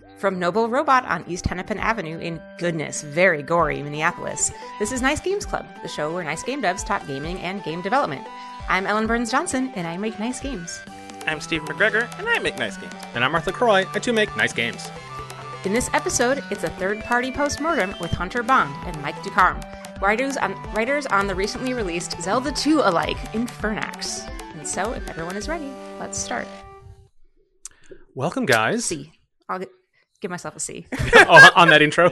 From Noble Robot on East Hennepin Avenue in, goodness, very gory Minneapolis, this is Nice Games Club, the show where nice game devs talk gaming and game development. I'm Ellen Burns-Johnson, and I make nice games. I'm Steve McGregor, and I make nice games. And I'm Arthur Croy, I too make nice games. In this episode, it's a third-party post-mortem with Hunter Bond and Mike Ducarme, writers on the recently released Zelda 2 alike, Infernax. And so, if everyone is ready, let's start. Welcome, guys. C. I'll give myself a C. Oh, on that intro?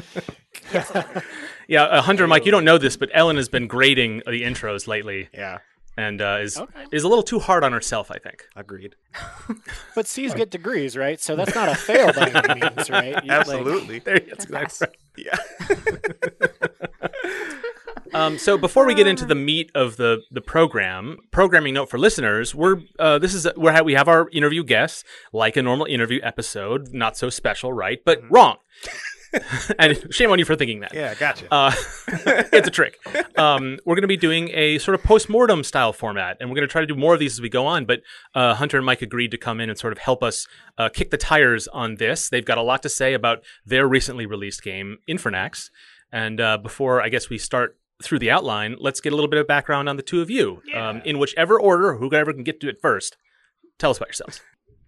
Yeah, Hunter and Mike, you don't know this, but Ellen has been grading the intros lately. Yeah. And is a little too hard on herself, I think. Agreed. But C's get degrees, right? So that's not a fail by any means, right? Absolutely. That's exactly fast. right. Yeah. So before we get into the meat of the programming note for listeners, we have our interview guests, like a normal interview episode, not so special, right? But wrong. And shame on you for thinking that. Yeah, gotcha. It's a trick. We're going to be doing a sort of post-mortem style format, and we're going to try to do more of these as we go on. But Hunter and Mike agreed to come in and sort of help us kick the tires on this. They've got a lot to say about their recently released game, Infernax. And before, I guess, we start through the outline, let's get a little bit of background on the two of you. Yeah. In whichever order, whoever can get to it first. Tell us about yourselves.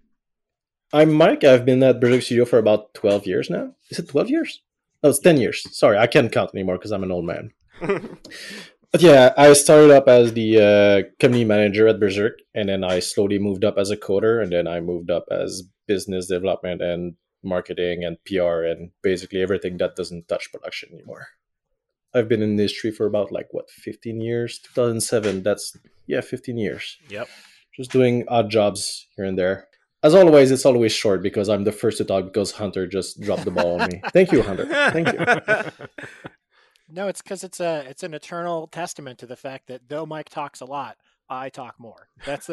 I'm Mike. I've been at Berserk Studio for about 12 years now. Is it 12 years? No, it's 10 years. Sorry, I can't count anymore because I'm an old man. But yeah, I started up as the community manager at Berserk, and then I slowly moved up as a coder, and then I moved up as business development and marketing and PR and basically everything that doesn't touch production anymore. I've been in the industry for about 15 years? 2007, 15 years. Yep. Just doing odd jobs here and there. As always, it's always short because I'm the first to talk because Hunter just dropped the ball on me. Thank you, Hunter. Thank you. No, it's because it's an eternal testament to the fact that though Mike talks a lot, I talk more. That's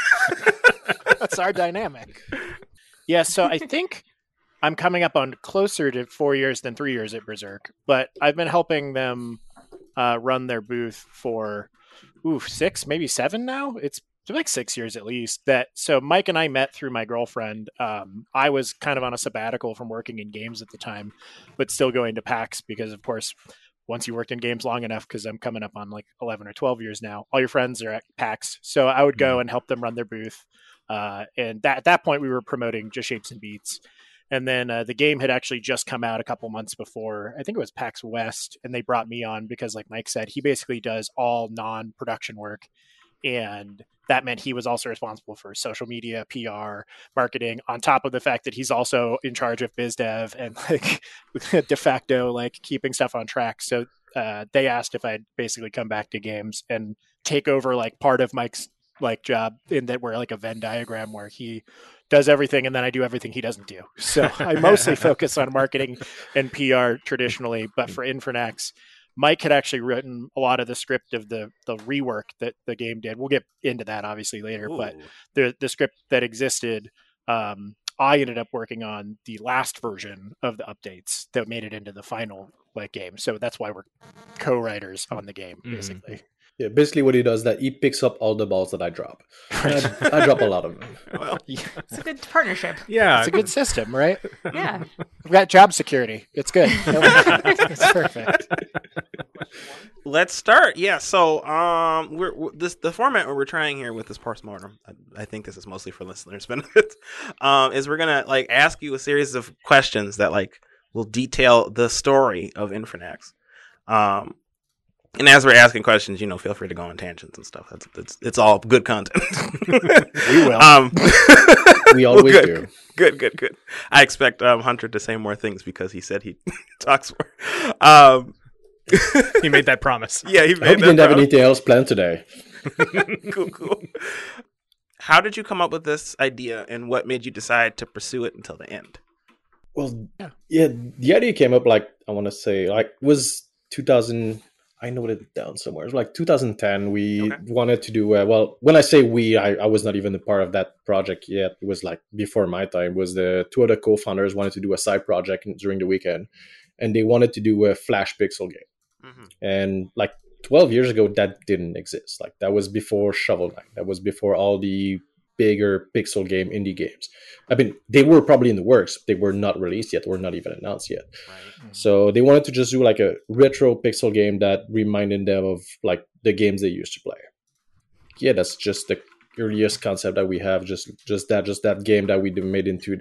our dynamic. Yeah, so I think I'm coming up on closer to 4 years than 3 years at Berserk, but I've been helping them run their booth for 6, maybe 7 now. It's 6 years at least. So Mike and I met through my girlfriend. I was kind of on a sabbatical from working in games at the time, but still going to PAX because, of course, once you worked in games long enough, because I'm coming up on 11 or 12 years now, all your friends are at PAX. So I would go and help them run their booth. And at that point, we were promoting Just Shapes and Beats. And then the game had actually just come out a couple months before. I think it was PAX West, and they brought me on because, like Mike said, he basically does all non-production work. And that meant he was also responsible for social media, PR, marketing, on top of the fact that he's also in charge of biz dev and de facto keeping stuff on track. So they asked if I'd basically come back to games and take over part of Mike's job, in that we're a Venn diagram where he does everything and then I do everything he doesn't do. So I mostly focus on marketing and PR traditionally, but for Infernax, Mike had actually written a lot of the script of the rework that the game did. We'll get into that obviously later, but the script that existed, I ended up working on the last version of the updates that made it into the final game. So that's why we're co-writers on the game, basically. Mm-hmm. Yeah, basically what he does is that he picks up all the balls that I drop. I drop a lot of them. Well, it's a good partnership. Yeah. It's a good system, right? Yeah. We've got job security. It's good. It's perfect. Let's start. Yeah, so the format we're trying here with this postmortem, I think this is mostly for listeners' benefit, is we're going to ask you a series of questions that will detail the story of Infernax. And as we're asking questions, feel free to go on tangents and stuff. It's all good content. We will. We always do. Good. I expect Hunter to say more things because he said he talks more. He made that promise. Yeah, he I hope you didn't have anything else planned today. Cool. How did you come up with this idea, and what made you decide to pursue it until the end? Well, yeah, the idea came up I want to say was 2000. I noted it down somewhere. It was 2010. We wanted to do when I say we, I was not even a part of that project yet. It was before my time. It was the two other co-founders wanted to do a side project during the weekend, and they wanted to do a Flash pixel game. Mm-hmm. And 12 years ago, that didn't exist. That was before Shovel Knight. That was before all the bigger pixel game indie games. I mean, they were probably in the works. They were not released yet, or not even announced yet. Right. So they wanted to just do like a retro pixel game that reminded them of like the games they used to play. Yeah, that's just the earliest concept that we have. Just that game that we made into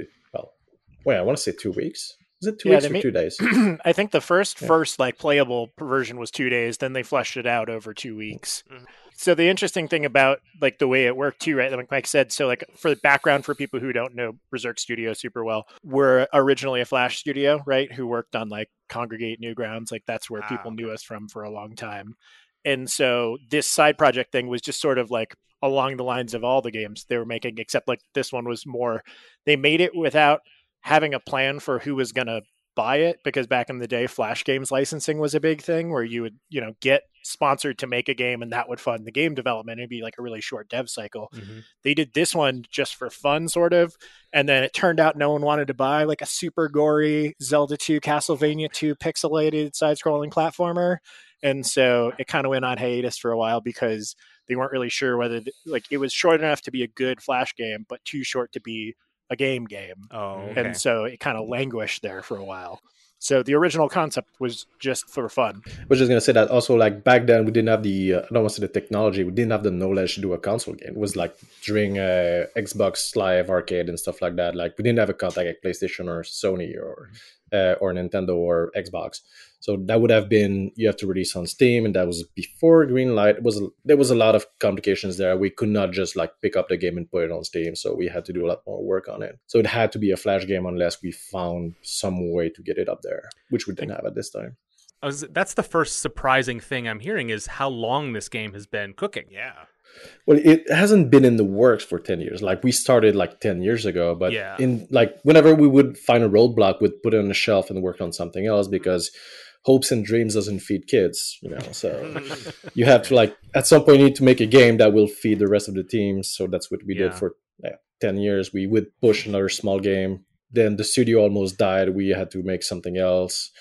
I want to say 2 weeks. Is it 2 weeks or 2 days? I think the first like playable version was 2 days. Then they fleshed it out over 2 weeks. Mhm. So the interesting thing about like the way it worked too, right? Like Mike said, so like for the background for people who don't know Berserk Studio super well, we're originally a Flash studio, right? Who worked on like Congregate, Newgrounds. Like that's where people knew us from for a long time. And so this side project thing was just sort of like along the lines of all the games they were making, except like this one was more, they made it without having a plan for who was going to buy it, because back in the day, Flash games licensing was a big thing where you would, get sponsored to make a game and that would fund the game development. It'd be like a really short dev cycle. Mm-hmm. They did this one just for fun, sort of. And then it turned out no one wanted to buy like a super gory Zelda 2, Castlevania 2 pixelated side-scrolling platformer. And so it kind of went on hiatus for a while because they weren't really sure whether it was short enough to be a good Flash game, but too short to be a game. Oh, okay. And so it kind of languished there for a while. So the original concept was just for fun. I was just going to say that also, like back then, we didn't have the, I don't want to say the technology, we didn't have the knowledge to do a console game. It was like during Xbox Live Arcade and stuff like that. Like we didn't have a contact like PlayStation or Sony or Nintendo or Xbox. So that would have been, you have to release on Steam, and that was before Greenlight. There was a lot of complications there. We could not just like pick up the game and put it on Steam, so we had to do a lot more work on it. So it had to be a Flash game unless we found some way to get it up there, which we didn't have at this time. That's the first surprising thing I'm hearing is how long this game has been cooking. Yeah. Well, it hasn't been in the works for 10 years. Like we started like 10 years ago, but in like whenever we would find a roadblock, we'd put it on the shelf and work on something else because hopes and dreams doesn't feed kids, so you have to like at some point you need to make a game that will feed the rest of the team. So that's what we did for 10 years. We would push another small game. Then the studio almost died. We had to make something else.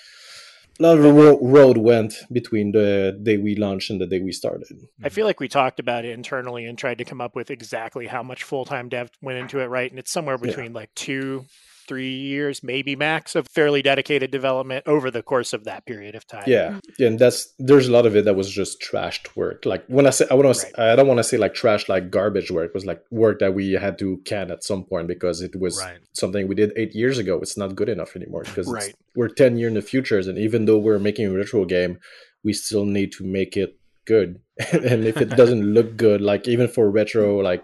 A lot of the road went between the day we launched and the day we started. I feel like we talked about it internally and tried to come up with exactly how much full-time dev went into it, right? And it's somewhere between like 2-3 years, maybe max, of fairly dedicated development over the course of that period of time. Yeah, and there's a lot of it that was just trashed work. Like when I say I don't want to say like trash, like garbage work. It was like work that we had to can at some point because it was something we did 8 years ago. It's not good enough anymore because we're 10 years in the futures, and even though we're making a retro game, we still need to make it good. And if it doesn't look good, like even for retro, like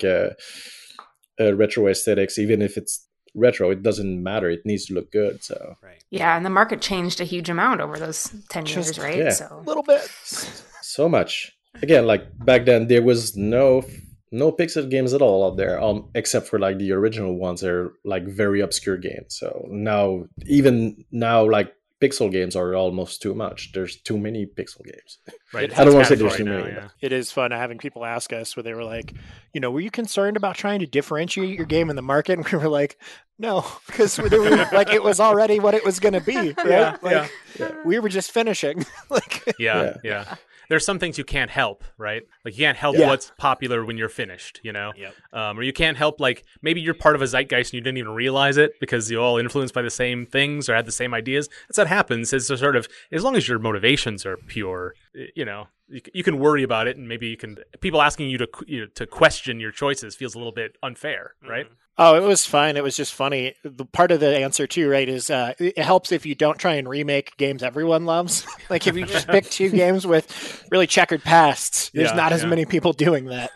retro aesthetics, even if it's retro, it doesn't matter. It needs to look good. So yeah, and the market changed a huge amount over those 10 years, right? Yeah. So a little bit. So much. Again, like back then, there was no pixel games at all out there, except for like the original ones. They're like very obscure games. So even now, like pixel games are almost too much. There's too many pixel games. Right. I don't want to say there's too many. Yeah. It is fun having people ask us where they were like, were you concerned about trying to differentiate your game in the market? And we were like, no, because like it was already what it was going to be. Right? We were just finishing. Yeah. There's some things you can't help, right? Like you can't help what's popular when you're finished, or you can't help like maybe you're part of a zeitgeist and you didn't even realize it because you're all influenced by the same things or had the same ideas. That's what happens. It's a sort of, as long as your motivations are pure, you can worry about it, and maybe people asking you to question your choices feels a little bit unfair, right? Oh, it was fine. It was just funny. The part of the answer too, right, is it helps if you don't try and remake games everyone loves. Like if you just pick 2 games with really checkered pasts, there's not as many people doing that.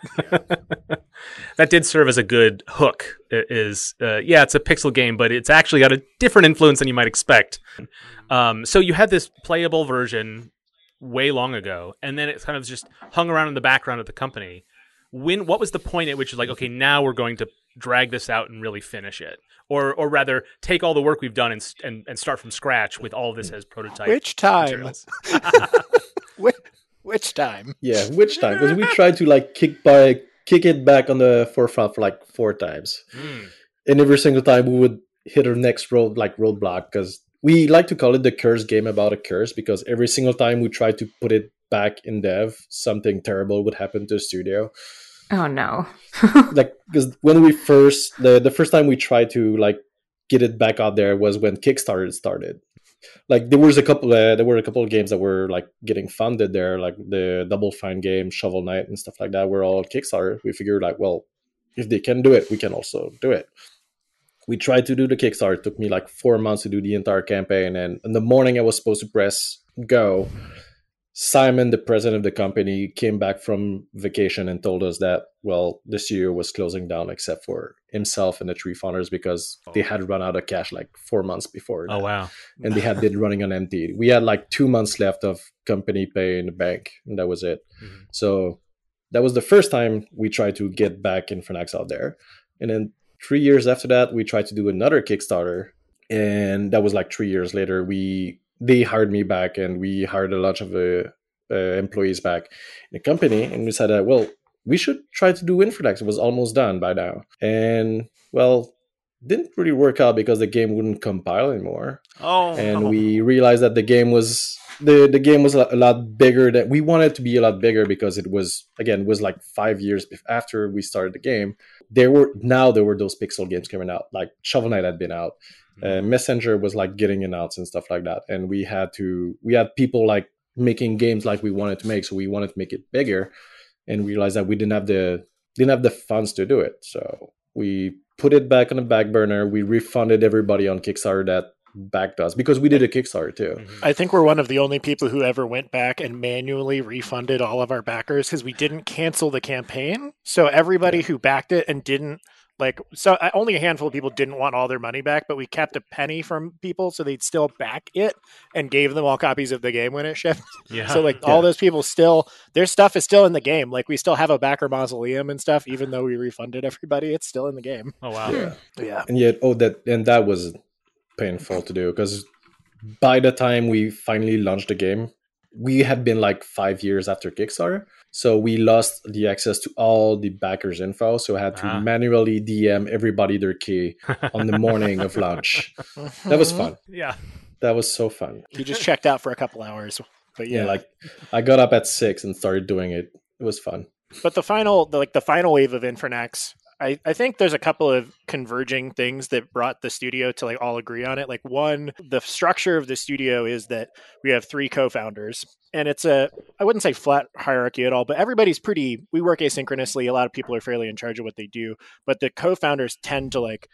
That did serve as a good hook. It's a pixel game, but it's actually got a different influence than you might expect. So you had this playable version way long ago, and then it kind of just hung around in the background of the company. What was the point at which you're like, okay, now we're going to drag this out and really finish it, or rather take all the work we've done and start from scratch with all of this as prototype? Which time? Which time? Yeah, which time? Because we tried to like kick it back on the forefront for like 4 times, and every single time we would hit our next roadblock, because we like to call it the curse game about a curse, because every single time we tried to put it back in dev, something terrible would happen to the studio. Oh no. Like, because when we first the first time we tried to like get it back out there was when Kickstarter started. Like there were a couple of games that were like getting funded there, like the Double Fine game, Shovel Knight, and stuff like that. Were all Kickstarter. We figured like, well, if they can do it, we can also do it. We tried to do the Kickstarter. It took me like 4 months to do the entire campaign, and in the morning I was supposed to press go. Simon, the president of the company, came back from vacation and told us that, well, the studio was closing down except for himself and the three founders because they had run out of cash like 4 months before that. Oh, wow. And they had been running on empty. We had like 2 months left of company pay in the bank, and that was it. Mhm. So that was the first time we tried to get back Infernax out there. And then 3 years after that, we tried to do another Kickstarter. And that was like 3 years later. They hired me back, and we hired a lot of employees back in the company, and we said, well, we should try to do Infernax. It was almost done by now, and well, didn't really work out because the game wouldn't compile anymore. And we realized that the game was the game was a lot bigger than we wanted it to be. A lot bigger because it was like 5 years after we started the game. There were those pixel games coming out, like Shovel Knight had been out. Messenger was like getting announced and stuff like that, and we had people like making games like we wanted to make, so we wanted to make it bigger, and realized that we didn't have the funds to do it. So we put it back on the back burner. We refunded everybody on Kickstarter that backed us because we did a Kickstarter too. I think we're one of the only people who ever went back and manually refunded all of our backers because we didn't cancel the campaign. So everybody who backed it and didn't only a handful of people didn't want all their money back, but we kept a penny from people so they'd still back it and gave them all copies of the game when it shipped. Yeah. So all those people their stuff is still in the game. Like we still have a backer mausoleum and stuff, even though we refunded everybody, it's still in the game. Oh, wow. Yeah. And yet, that was painful to do because by the time we finally launched the game, we had been like 5 years after Kickstarter. So we lost the access to all the backers' info. So I had to manually DM everybody their key on the morning of launch. That was fun. Yeah. That was so fun. You just checked out for a couple hours. But yeah, like I got up at 6 and started doing it. It was fun. But the final wave of Infernax, I think there's a couple of converging things that brought the studio to like all agree on it. Like one, the structure of the studio is that we have 3 co-founders, and it's I wouldn't say flat hierarchy at all, but everybody's we work asynchronously. A lot of people are fairly in charge of what they do, but the co-founders tend to like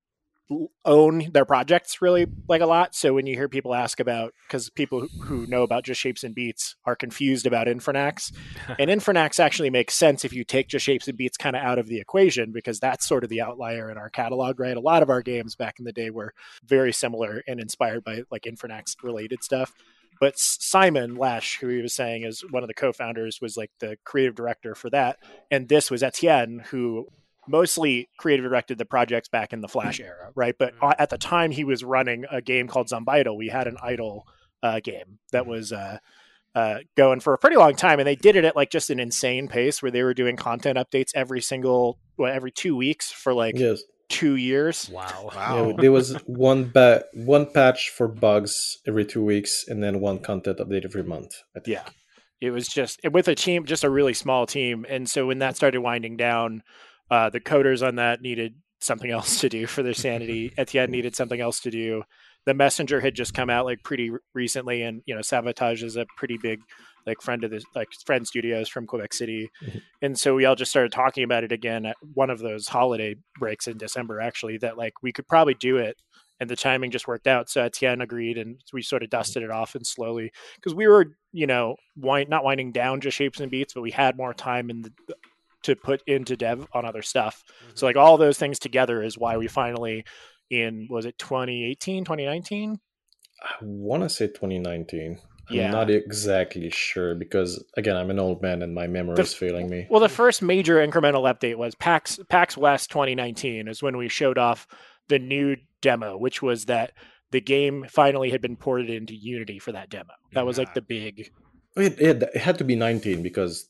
own their projects really like a lot. So when you hear people ask about, because people who know about Just Shapes and Beats are confused about Infernax, and Infernax actually makes sense if you take Just Shapes and Beats kind of out of the equation, because that's sort of the outlier in our catalog, right? A lot of our games back in the day were very similar and inspired by like Infernax related stuff. But Simon Lash, who he was saying is one of the co-founders, was like the creative director for that. And this was Etienne, who mostly creative directed the projects back in the Flash era, right? But at the time he was running a game called Zombiidle. We had an idle game that was going for a pretty long time, and they did it at like just an insane pace where they were doing content updates every 2 weeks for like 2 years. Wow. Yeah, there was one patch for bugs every 2 weeks, and then one content update every month. Yeah, it was just with a team, just a really small team. And so when that started winding down, the coders on that needed something else to do for their sanity. Etienne needed something else to do. The Messenger had just come out like pretty recently, and Savatage is a pretty big like friend of Friend Studios from Quebec City, and so we all just started talking about it again at one of those holiday breaks in December. Actually, that like we could probably do it, and the timing just worked out. So Etienne agreed, and we sort of dusted it off and slowly, because we were not winding down Just Shapes and Beats, but we had more time to put into dev on other stuff. So like all those things together is why we finally was it 2018, 2019? I want to say 2019. Yeah. I'm not exactly sure because, again, I'm an old man and my memory is failing me. Well, the first major incremental update was PAX West 2019 is when we showed off the new demo, which was that the game finally had been ported into Unity for that demo. That was like the big... It had to be 19 because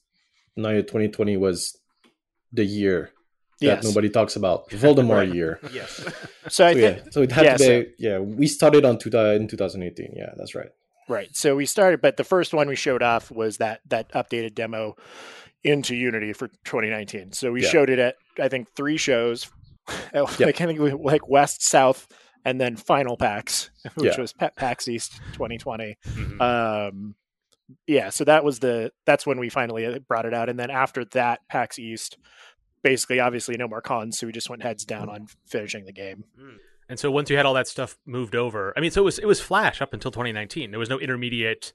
2020 was the year that nobody talks about. Voldemort year. Yes. So it had to be. We started in 2018. Yeah, that's right. Right. So we started, but the first one we showed off was that updated demo into Unity for 2019. So we Yeah. showed it at, I think, 3 shows. Yeah. Like, I think we like West, South, and then Final PAX, which Yeah. was PAX East 2020. Mhm. Yeah, so that's when we finally brought it out. And then after that, PAX East, basically, obviously, no more cons, so we just went heads down on finishing the game. And so once you had all that stuff moved over, I mean, so it was Flash up until 2019. There was no intermediate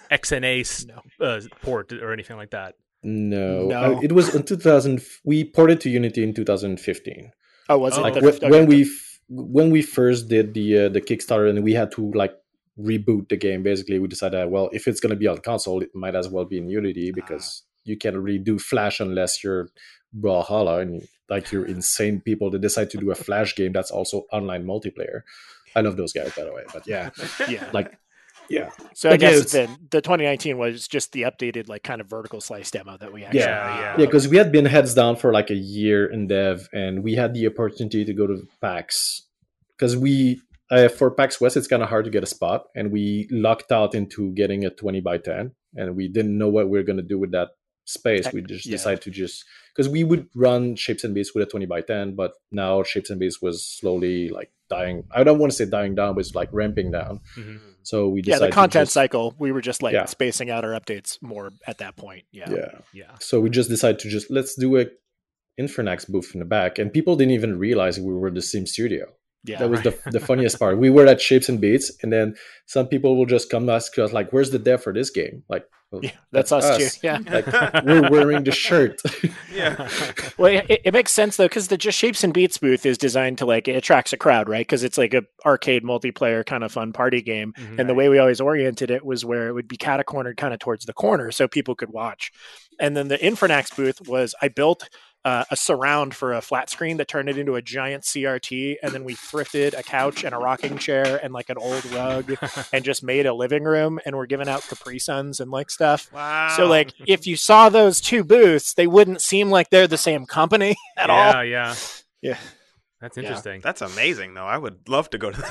XNA port or anything like that. No, No. It was in 2000. We ported to Unity in 2015. Oh, was it? Oh, Like okay. when we first did the Kickstarter and we had to like reboot the game. Basically, we decided, well, if it's going to be on console, it might as well be in Unity because you can't really do Flash unless you're Brawlhalla and like you're insane people that decide to do a Flash game that's also online multiplayer. I love those guys, by the way. But yeah, Yeah. like yeah, So I But yeah, guess it's- the 2019 was just the updated like kind of vertical slice demo that we actually. Yeah. yeah, because we had been heads down for like a year in dev, and we had the opportunity to go to PAX because we for PAX West it's kind of hard to get a spot, and we lucked out into getting a 20 by 10, and we didn't know what we were going to do with that space. We just Yeah. decided to just because we would run Shapes and Beats with a 20 by 10, but now Shapes and Beats was slowly like dying. I don't want to say dying down, but it's like ramping down. Mhm. So we Yeah, decided the content to just, cycle, we were just like Yeah. spacing out our updates more at that point. Yeah. Yeah. So we just decided to just let's do a Infernax booth in the back, and people didn't even realize we were the same studio. Yeah. That was the funniest part. We were at Shapes and Beats, and then some people will just come ask us like, "Where's the dev for this game?" Like, well, Yeah, that's us too. Yeah. Like we're wearing the shirt. Yeah. Well, it makes sense though, because the just Shapes and Beats booth is designed to like it attracts a crowd, right? Because it's like a arcade multiplayer kind of fun party game, Mhm. and the way we always oriented it was where it would be catacornered kind of towards the corner, so people could watch. And then the Infernax booth was I built a surround for a flat screen that turned it into a giant CRT, and then we thrifted a couch and a rocking chair and like an old rug, and just made a living room, and we're giving out Capri Suns and like stuff. Wow. So like if you saw those two booths, they wouldn't seem like they're the same company at all. Yeah. Yeah. That's Yeah. interesting. That's amazing, though. I would love to go to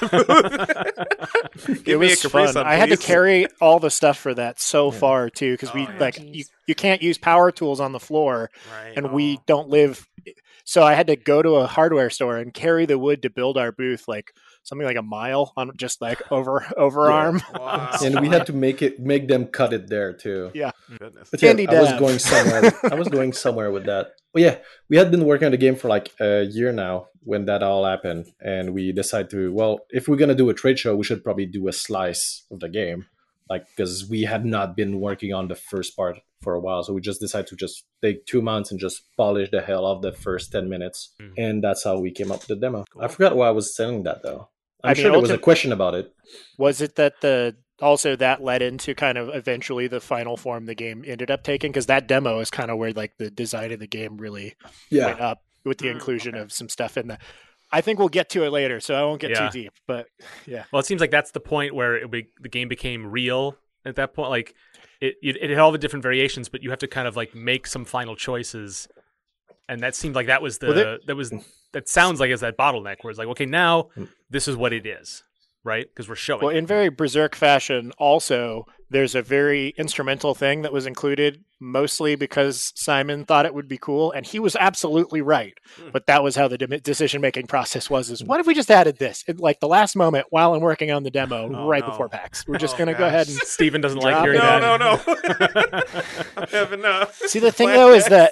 the booth. It Give me a was Capri fun. Sun, I had to please. carry all the stuff for that so far too, because we Oh, yeah. like you can't use power tools on the floor, Right. and Oh. we don't live. So I had to go to a hardware store and carry the wood to build our booth, like something like a mile on just like overarm. Wow. And we had to make them cut it there too. Yeah. Goodness. But yeah, Handy I was dev. going somewhere. I was going somewhere with that. But yeah, we had been working on the game for like a year now when that all happened, and we decided to, well, if we're gonna do a trade show, we should probably do a slice of the game, like because we had not been working on the first part for a while. So we just decided to just take 2 months and just polish the hell off the first 10 minutes, and that's how we came up with the demo. I forgot why I was selling that though. I'm I mean, sure there was a question about it. Was it that also that led into kind of eventually the final form the game ended up taking? Because that demo is kind of where like the design of the game really went up with the inclusion of some stuff in the. I think we'll get to it later, so I won't get Yeah. too deep. But yeah, Well, it seems like that's the point where the game became real at that point. Like it had all the different variations, but you have to kind of like make some final choices. And that seemed like that was that sounds like it's that bottleneck where it's like, okay, now this is what it is, right? Because we're showing. well, in very Berserk fashion, also there's a very instrumental thing that was included mostly because Simon thought it would be cool, and he was absolutely right. But that was how the decision making process was: is what if we just added this at like the last moment while I'm working on the demo right no. before PAX? We're just Oh, going to go gosh. ahead and Steven doesn't like Drop hearing it. that. No. I have enough. see. The thing though is that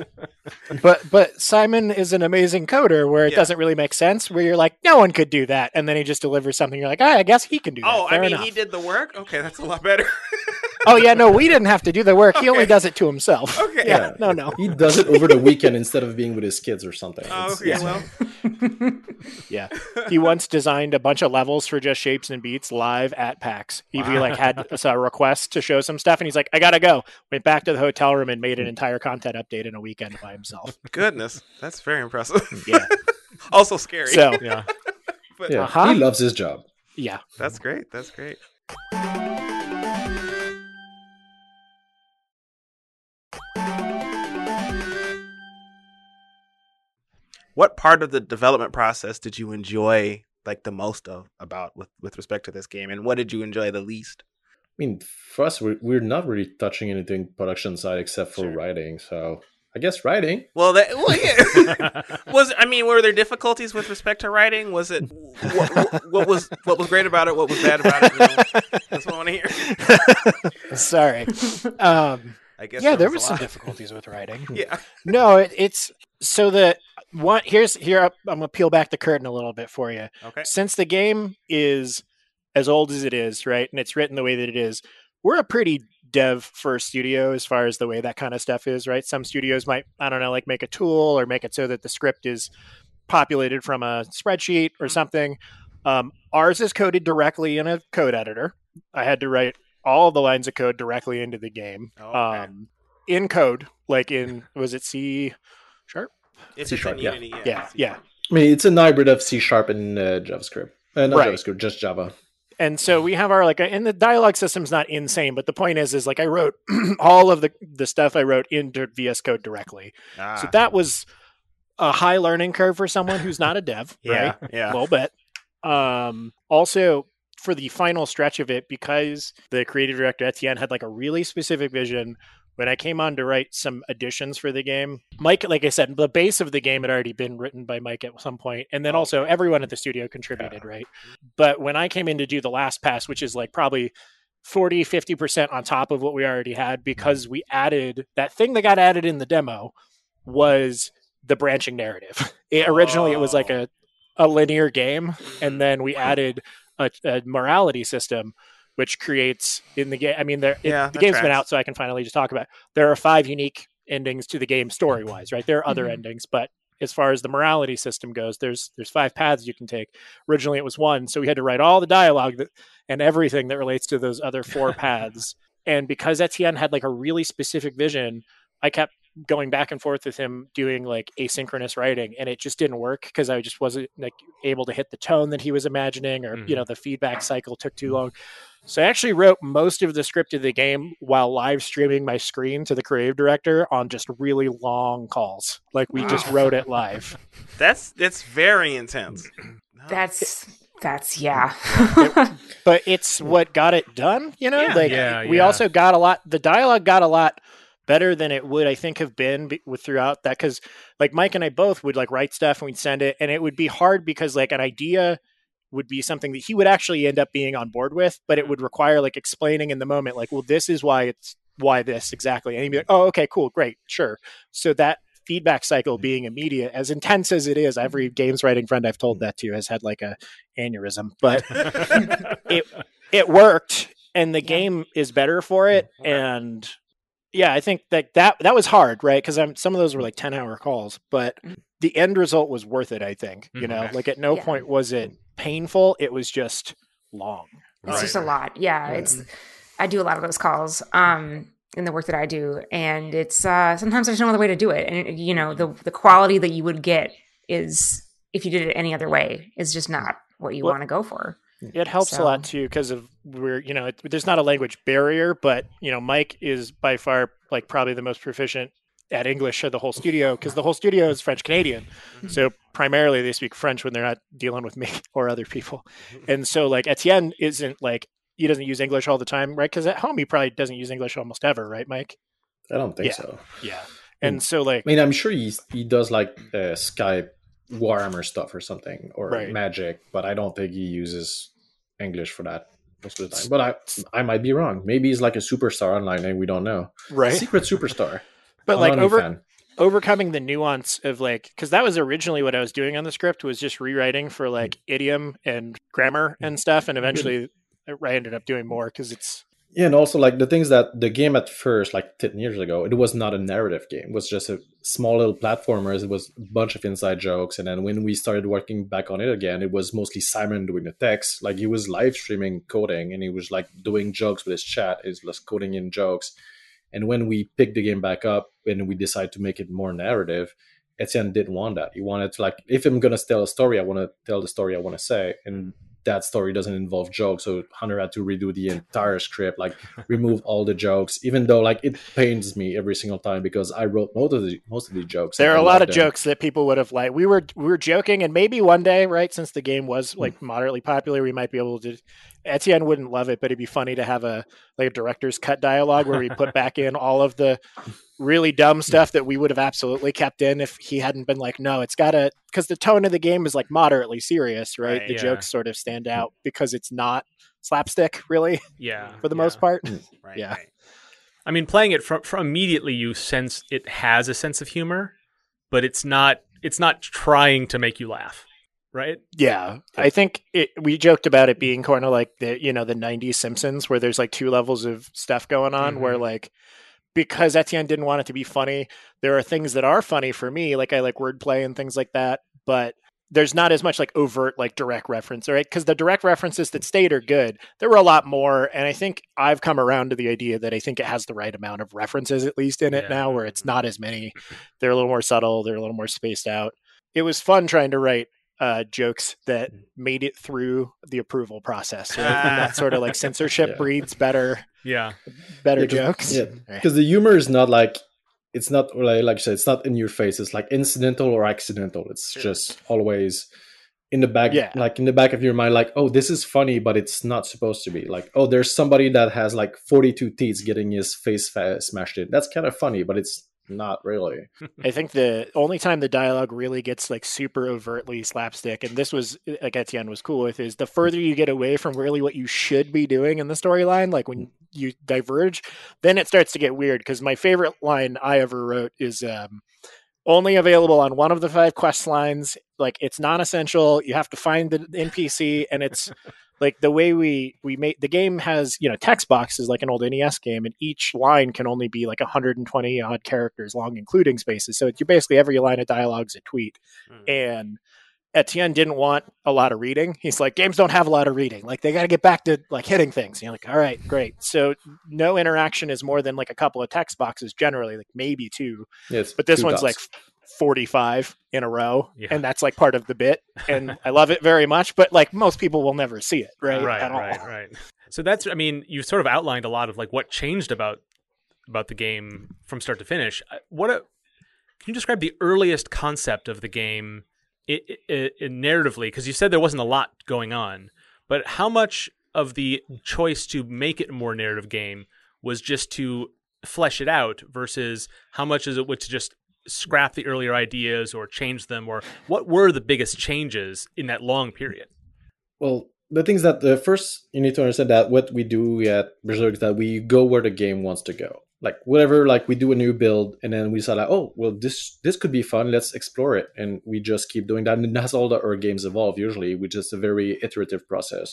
but Simon is an amazing coder where it Yeah. doesn't really make sense. Where you're like, no one could do that, and then he just delivers something. You're like, I guess he can do that. Oh, I Fair mean, enough. he did the work? Okay, that's a lot better. Oh yeah, no, we didn't have to do the work. He only does it to himself. Okay. Yeah, no. He does it over the weekend instead of being with his kids or something. Oh, It's- okay, Yeah. well. Yeah, he once designed a bunch of levels for just Shapes and Beats live at PAX. He like had a request to show some stuff, and he's like, "I gotta go." Went back to the hotel room and made an entire content update in a weekend by himself. Goodness. That's very impressive. Yeah. Also scary. So Yeah. but Yeah, Uh-huh. he loves his job. yeah, that's great. That's great. What part of the development process did you enjoy like the most about with respect to this game, and what did you enjoy the least? mean, for us, we're not really touching anything production side except for Sure. writing. So I guess writing. Well, yeah. Were there difficulties with respect to writing? Was it what was great about it? What was bad about it? That's what I want to hear. Sorry. I guess Yeah, there was was a some lot. difficulties with writing. Yeah. No, it's so the one here. I'm gonna peel back the curtain a little bit for you. Okay. Since the game is as old as it is, right, and it's written the way that it is, we're a pretty dev first studio as far as the way that kind of stuff is, right? Some studios might, I don't know, like make a tool or make it so that the script is populated from a spreadsheet or something. Ours is coded directly in a code editor. I had to write all the lines of code directly into the game. Okay. In code, like in, was it C sharp? If C it's sharp, in yeah. Unity, Yeah. I mean, it's a hybrid of C# and JavaScript. Not Right. JavaScript, just Java. And so we have our and the dialogue system's not insane, but the point is like I wrote all of the stuff I wrote into VS Code directly. Ah, So that was a high learning curve for someone who's not a dev, yeah, right? yeah. A little bit. Also, for the final stretch of it, because the creative director Etienne had like a really specific vision, when I came on to write some additions for the game, Mike, like I said, the base of the game had already been written by Mike at some point, and then also everyone at the studio contributed, right? But when I came in to do the last pass, which is like probably 40-50% on top of what we already had, because we added that thing that got added in the demo was the branching narrative. Originally it was like a linear game, and then we added a morality system, which creates in the game. I mean, the that game's been tracks. out, so I can finally just talk about it. There are 5 unique endings to the game story wise, right? There are other endings, but as far as the morality system goes, there's 5 paths you can take. Originally it was 1, so we had to write all the dialogue and everything that relates to those other 4 paths. And because Etienne had like a really specific vision, I kept going back and forth with him doing like asynchronous writing, and it just didn't work because I just wasn't like able to hit the tone that he was imagining, or the feedback cycle took too long. So I actually wrote most of the script of the game while live streaming my screen to the creative director on just really long calls. Like we just wrote it live. That's very intense. That's yeah. But it's what got it done, Yeah. We also got the dialogue got a lot better than it would, I think, have been throughout that, because like Mike and I both would like write stuff and we'd send it, and it would be hard because like an idea would be something that he would actually end up being on board with, but it would require like explaining in the moment, like, well, this is why this exactly, and he'd be like, oh, okay, cool, great, sure. So that feedback cycle being immediate, as intense as it is, every games writing friend I've told that to has had like a aneurysm, but it worked, and the game is better for it. And yeah, I think that was hard, right? Because some of those were like 10-hour calls, but the end result was worth it, I think. Like at no point was it painful. It was just long. It's just a lot. Yeah, I do a lot of those calls in the work that I do, and it's sometimes there's no other way to do it. And the quality that you would get is, if you did it any other way, is just not what you want to go for. It helps a lot too, because of there's not a language barrier, but Mike is by far like probably the most proficient at English of the whole studio, because the whole studio is French Canadian, so primarily they speak French when they're not dealing with me or other people. And so like Etienne isn't like, he doesn't use English all the time, right? Because at home he probably doesn't use English almost ever, right, Mike? I don't think so. Yeah. And so like, I mean, I'm sure he does like Skype Warhammer stuff or something, or Right. Magic, but I don't think he uses English for that most of the time. But I might be wrong. Maybe he's like a superstar online and we don't know. right. Secret superstar. But I'm like an OnlyFan. overcoming the nuance of like, because that was originally what I was doing on the script, was just rewriting for like idiom and grammar and stuff, and eventually I ended up doing more because it's Yeah, and also like the things that the game at first, like 10 years ago, it was not a narrative game. It was just a small little platformers. It was a bunch of inside jokes. And then when we started working back on it again, it was mostly Simon doing the text. Like he was live streaming coding, and he was like doing jokes with his chat. He was coding in jokes. And when we picked the game back up and we decided to make it more narrative, Etienne didn't want that. He wanted to like, if I'm going to tell a story, I want to tell the story I want to say. And that story doesn't involve jokes. So Hunter had to redo the entire script, like remove all the jokes, even though like it pains me every single time because I wrote most of the jokes. There are and a I lot love of them. jokes that people would have liked. We were joking, and maybe one day, right, since the game was like moderately popular, we might be able to. Etienne wouldn't love it, but it'd be funny to have a director's cut dialogue where we put back in all of the really dumb stuff that we would have absolutely kept in if he hadn't been like, no, it's gotta, because the tone of the game is like moderately serious, right? Right, The yeah. jokes sort of stand out because it's not slapstick, really, Yeah. for the yeah. most part. Right. Yeah. Right. I mean, playing it from immediately, you sense it has a sense of humor, but it's not trying to make you laugh, right? Yeah, I think we joked about it being kind of like the the 90s Simpsons, where there's like two levels of stuff going on, where like because Etienne didn't want it to be funny, there are things that are funny for me, like I like wordplay and things like that, but there's not as much like overt like direct reference, right? Because the direct references that stayed are good. There were a lot more, and I think I've come around to the idea that I think it has the right amount of references at least in it Yeah. now, where it's not as many. They're a little more subtle. They're a little more spaced out. It was fun trying to write jokes that made it through the approval process, right? And that sort of like censorship Yeah. breeds better Yeah. jokes. Yeah, because the humor is not like it's not like you said, it's not in your face. It's like incidental or accidental. It's just always in the back, Yeah. like in the back of your mind, like, oh, this is funny, but it's not supposed to be. Like, oh, there's somebody that has like 42 teeth getting his face smashed in. That's kind of funny, but it's not really. I think the only time the dialogue really gets like super overtly slapstick, and this was like Etienne was cool with, is the further you get away from really what you should be doing in the storyline, like when you diverge, then it starts to get weird. Because my favorite line I ever wrote is only available on one of the 5 quest lines. Like, it's non-essential. You have to find the NPC, and it's like the way we made the game has, text boxes like an old NES game, and each line can only be like 120 odd characters long, including spaces. So you're basically every line of dialogue's a tweet. And Etienne didn't want a lot of reading. He's like, games don't have a lot of reading. Like, they got to get back to like hitting things. And you're like, all right, great. So no interaction is more than like a couple of text boxes generally, like maybe 2. Yes, But this 2 one's dots. like 45 in a row, Yeah. and that's like part of the bit. And I love it very much, but like most people will never see it, right? At all. Right. So that's, I mean, you sort of outlined a lot of like what changed about the game from start to finish. Can you describe the earliest concept of the game narratively? Because you said there wasn't a lot going on, but how much of the choice to make it a more narrative game was just to flesh it out versus how much is it to just scrap the earlier ideas or change them, or what were the biggest changes in that long period? Well, the things that first you need to understand that what we do at Berserk is that we go where the game wants to go. Like whatever, like we do a new build and then we decide like, oh, well, this could be fun. Let's explore it, and we just keep doing that. And that's all that our games evolve usually, which is a very iterative process.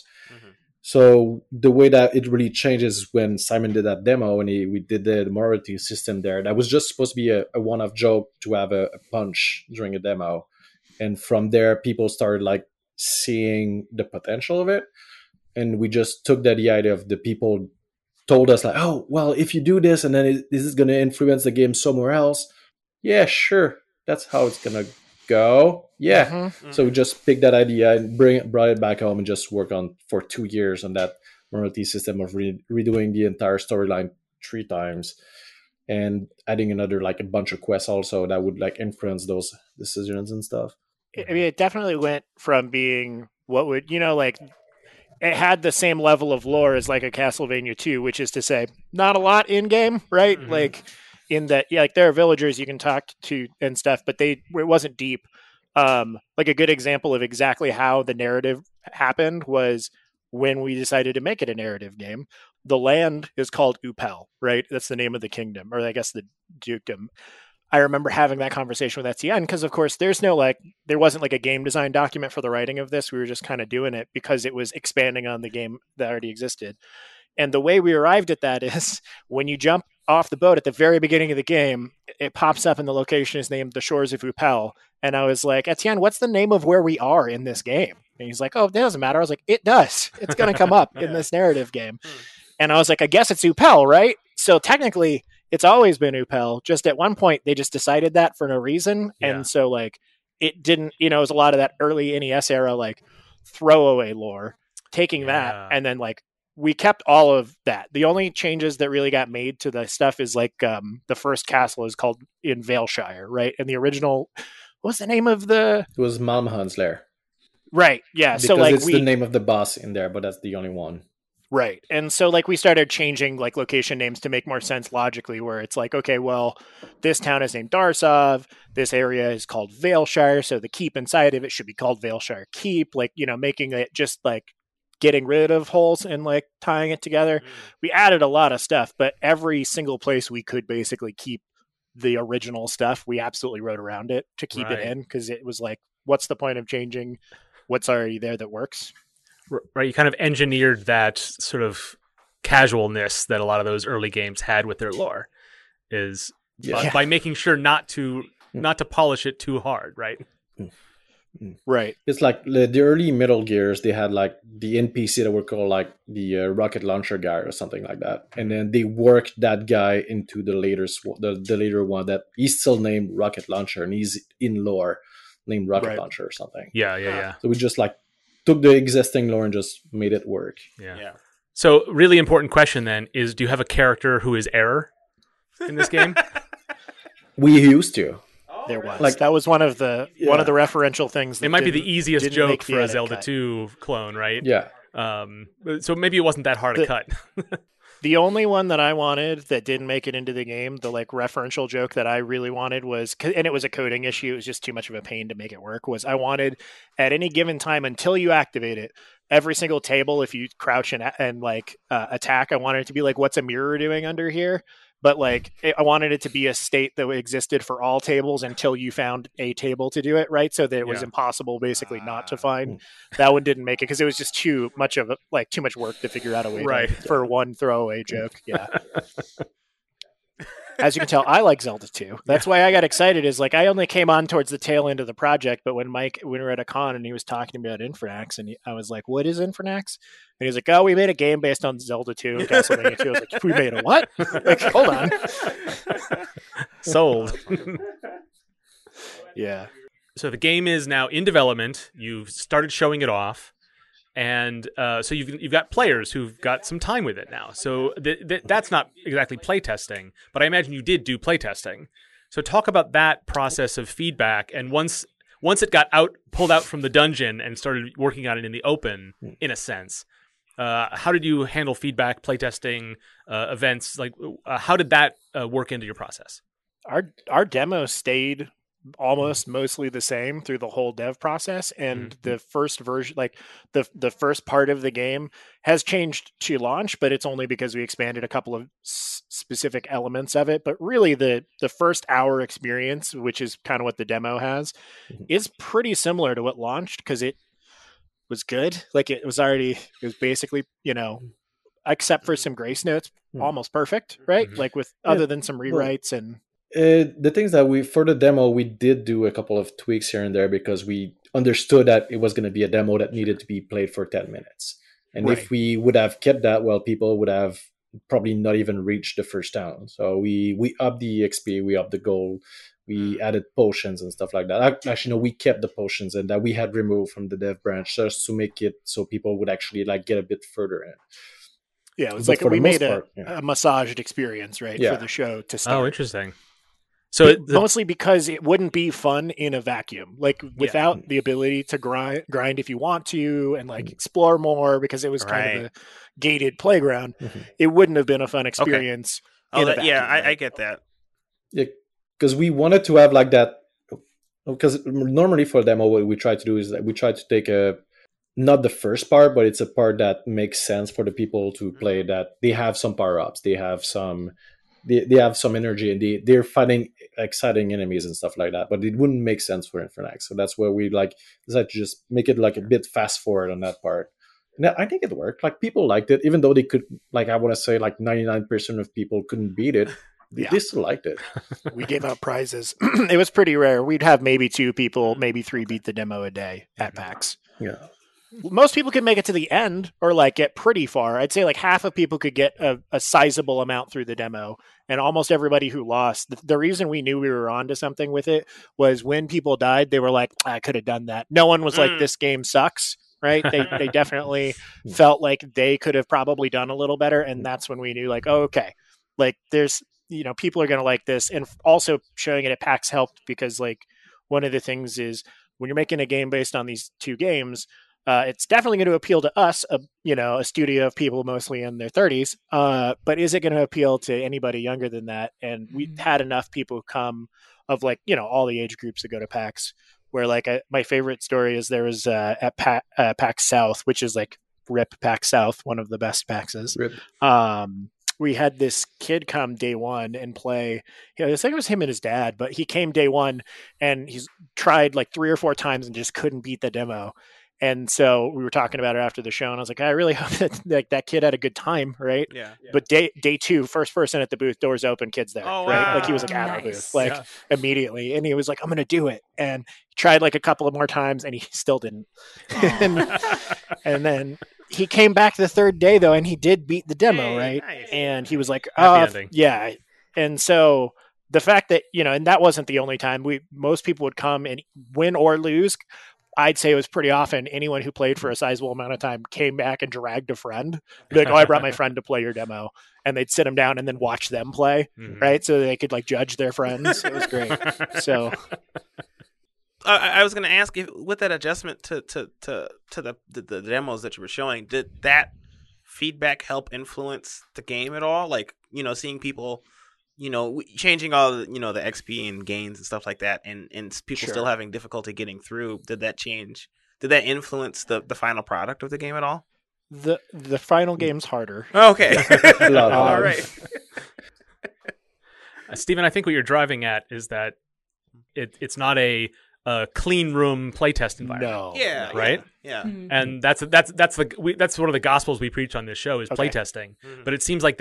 So the way that it really changes when Simon did that demo and we did the morality system there, that was just supposed to be a one-off joke to have a punch during a demo. And from there, people started like seeing the potential of it. And we just took that the idea of the people told us like, oh, well, if you do this and then this is going to influence the game somewhere else. Yeah, sure. That's how it's going to go. Yeah. So we just picked that idea and brought it back home and just worked on for 2 years on that morality system of redoing the entire storyline 3 times and adding another like a bunch of quests also that would like influence those decisions and stuff. I mean, it definitely went from being what would, like it had the same level of lore as like a Castlevania 2, which is to say not a lot in game, right? Like in that, like there are villagers you can talk to and stuff, but it wasn't deep. Like a good example of exactly how the narrative happened was when we decided to make it a narrative game. The land is called Upel, right? That's the name of the kingdom, or I guess the dukedom. I remember having that conversation with Etienne because, of course, there wasn't like a game design document for the writing of this. We were just kind of doing it because it was expanding on the game that already existed. And the way we arrived at that is when you jump off the boat at the very beginning of the game, it pops up and the location is named the Shores of Upel. And I was like, Etienne, what's the name of where we are in this game? And he's like, oh, it doesn't matter. I was like, it does. It's going to come up in this narrative game. And I was like, I guess it's Upel, right? So technically, it's always been Upel. Just at one point, they just decided that for no reason. Yeah. And so, like, it didn't, it was a lot of that early NES era, like, throwaway lore, taking Yeah. that and then like we kept all of that. The only changes that really got made to the stuff is like the first castle is called in Valeshire, right? And the original, what's the name of the? It was Malmhunt's lair. Right, yeah. Because So like it's the name of the boss in there, but that's the only one. right. And so like we started changing like location names to make more sense logically, where it's like, okay, well, this town is named Darsov, this area is called Valeshire, so the keep inside of it should be called Valeshire Keep, like, you know, making it just like getting rid of holes and like tying it together. We added a lot of stuff, but every single place we could basically keep the original stuff, we absolutely wrote around it to keep Right. it in, because it was like, what's the point of changing what's already there that works? Right, you kind of engineered that sort of casualness that a lot of those early games had with their lore, is Yeah. by making sure not to polish it too hard, right? Right. It's like the early Metal Gears, they had like the NPC that were called like the rocket launcher guy or something like that, and then they worked that guy into the later the later one that he's still named Rocket Launcher and he's in lore named Rocket Right. Launcher or something. Yeah. So we just like took the existing lore and just made it work. Yeah. So, really important question then is: do you have a character who is Error in this game? We used to. There was Like- that was one of the Yeah. referential things. That It might be the didn't- easiest didn't joke make the for a edit Zelda cut. 2 clone, right? Yeah. So maybe it wasn't that hard to The- cut. The only one that I wanted that didn't make it into the game, the like referential joke that I really wanted was, and it was a coding issue, it was just too much of a pain to make it work, was I wanted at any given time until you activate it, every single table, if you crouch and like attack, I wanted it to be like, what's a mirror doing under here? But like, I wanted it to be a state that existed for all tables until you found a table to do it, right? So that it was Yeah. impossible basically not to find. That one didn't make it because it was just too much work to figure out a way Right. for one throwaway joke. Yeah. As you can tell, I like Zelda 2. That's why I got excited. Is like I only came on towards the tail end of the project, but when we were at a con and he was talking to me about Infernax, and I was like, "What is Infernax?" And he was like, "Oh, we made a game based on Zelda 2 and Castlevania 2." I was like, "We made a what?" Like, hold on. Sold. Yeah. So the game is now in development. You've started showing it off, and so you've got players who've got some time with it now. So that's not exactly playtesting, but I imagine you did do playtesting. So talk about that process of feedback, and once it got pulled out from the dungeon and started working on it in the open, in a sense, how did you handle feedback, playtesting, events? Like, how did that work into your process? Our demo stayed almost mostly the same through the whole dev process, and the first version, like the first part of the game, has changed to launch, but it's only because we expanded a couple of specific elements of it. But really, the first hour experience, which is kind of what the demo has, is pretty similar to what launched, because it was good. Like it was basically, except for some grace notes, almost perfect, right? Mhm. Like with other than some rewrites and The things that for the demo, we did do a couple of tweaks here and there because we understood that it was going to be a demo that needed to be played for 10 minutes. And Right. if we would have kept that, well, people would have probably not even reached the first town. So we upped the XP, we upped the gold, we added potions and stuff like that. Actually, no, we kept the potions and that we had removed from the dev branch just to make it so people would actually like get a bit further in. yeah, it was But like for we the made most part, yeah. a massaged experience, right, Yeah. for the show to start. Oh, interesting. So Mostly because it wouldn't be fun in a vacuum, like without the ability to grind if you want to and like explore more, because it was kind of a gated playground. It wouldn't have been a fun experience. Oh, in a yeah, vacuum, I right? get that. Yeah, because we wanted to have like that. Because normally for demo, what we try to do is that we try to take not the first part, but it's a part that makes sense for the people to play. That they have some power ups, they have some energy, and they're fighting exciting enemies and stuff like that. But it wouldn't make sense for Infernax, so that's where we like decided to just make it like a bit fast forward on that part. And I think it worked. Like people liked it, even though they could, like I want to say, like 99% of people couldn't beat it. They still liked it. We gave out prizes. It was pretty rare. We'd have maybe 2 people, maybe 3 beat the demo a day at PAX. Yeah. Most people could make it to the end or like get pretty far. I'd say like half of people could get a sizable amount through the demo, and almost everybody who lost. The reason we knew we were onto something with it was when people died, they were like, I could have done that. No one was like, this game sucks. right? They definitely felt like they could have probably done a little better, and that's when we knew, like, oh, okay, like there's people are going to like this, and also showing it at PAX helped because like one of the things is when you're making a game based on these two games. It's definitely going to appeal to us, a studio of people mostly in their 30s. But is it going to appeal to anybody younger than that? And we had enough people come of like, all the age groups that go to PAX. Where like my favorite story is there was at PAX South, which is like RIP PAX South, one of the best PAXs. Rip. We had this kid come day one and play. I think it was him and his dad, but he came day one and he's tried like 3 or 4 times and just couldn't beat the demo. And so we were talking about it after the show, and I was like, I really hope that like that kid had a good time, right? Yeah. But day 2, first person at the booth, doors open, kids there, Oh, right? wow. Like he was like at the Nice. booth, like immediately, and he was like, I'm going to do it, and he tried like a couple of more times, and he still didn't. And then he came back the third day though, and he did beat the demo, Hey, right? nice. And he was like, Happy ending. yeah. And so the fact that and that wasn't the only time most people would come and win or lose. I'd say it was pretty often anyone who played for a sizable amount of time came back and dragged a friend. Be like, oh, I brought my friend to play your demo. And they'd sit them down and then watch them play, right? So they could like judge their friends. It was great. So I was going to ask if with that adjustment to the demos that you were showing, did that feedback help influence the game at all? Like, seeing people, changing all the, the XP and gains and stuff like that, and people Sure. still having difficulty getting through. Did that change? Did that influence the final product of the game at all? the final game's harder. Oh, okay. A lot All harder. right. Stephen, I think what you're driving at is that it's not a clean room playtest environment. No. Yeah. Right? Yeah. And that's one of the gospels we preach on this show is Okay. playtesting. Mhm. But it seems like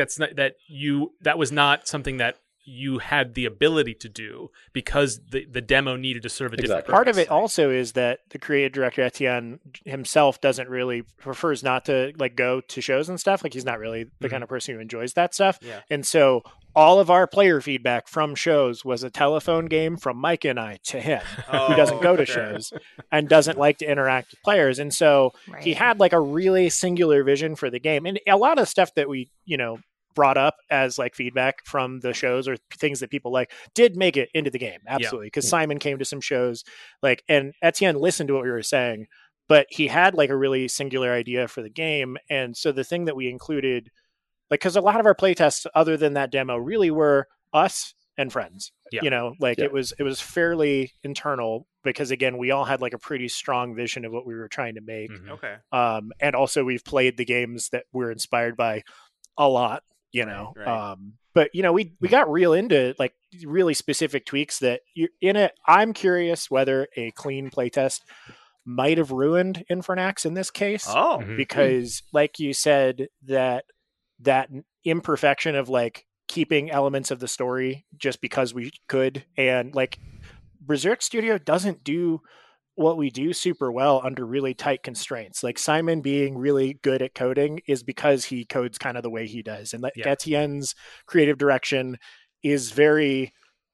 that was not something that you had the ability to do because the demo needed to serve a different Exactly. Part of purpose. it also is that the creative director Etienne himself prefers not to like go to shows and stuff. Like he's not really the kind of person who enjoys that stuff. Yeah. And so all of our player feedback from shows was a telephone game from Mike and I to him, who doesn't go to sure. shows and doesn't like to interact with players. And so Right. he had like a really singular vision for the game. And a lot of stuff that we, brought up as like feedback from the shows or things that people like did make it into the game. Absolutely. Because Simon came to some shows and Etienne listened to what we were saying, but he had like a really singular idea for the game. And so the thing that we included, like, because a lot of our playtests other than that demo really were us and friends, Yeah. it was fairly internal because again, we all had like a pretty strong vision of what we were trying to make. Mhm. Okay. And also we've played the games that we're inspired by a lot, Right. but we got real into like really specific tweaks that in it. I'm curious whether a clean playtest might have ruined Infernax in this case, Oh. Mhm. because like you said, that imperfection of like keeping elements of the story just because we could, and like Berserk Studio doesn't do what we do super well under really tight constraints. Like Simon being really good at coding is because he codes kind of the way he does. And like Yeah. Etienne's creative direction is very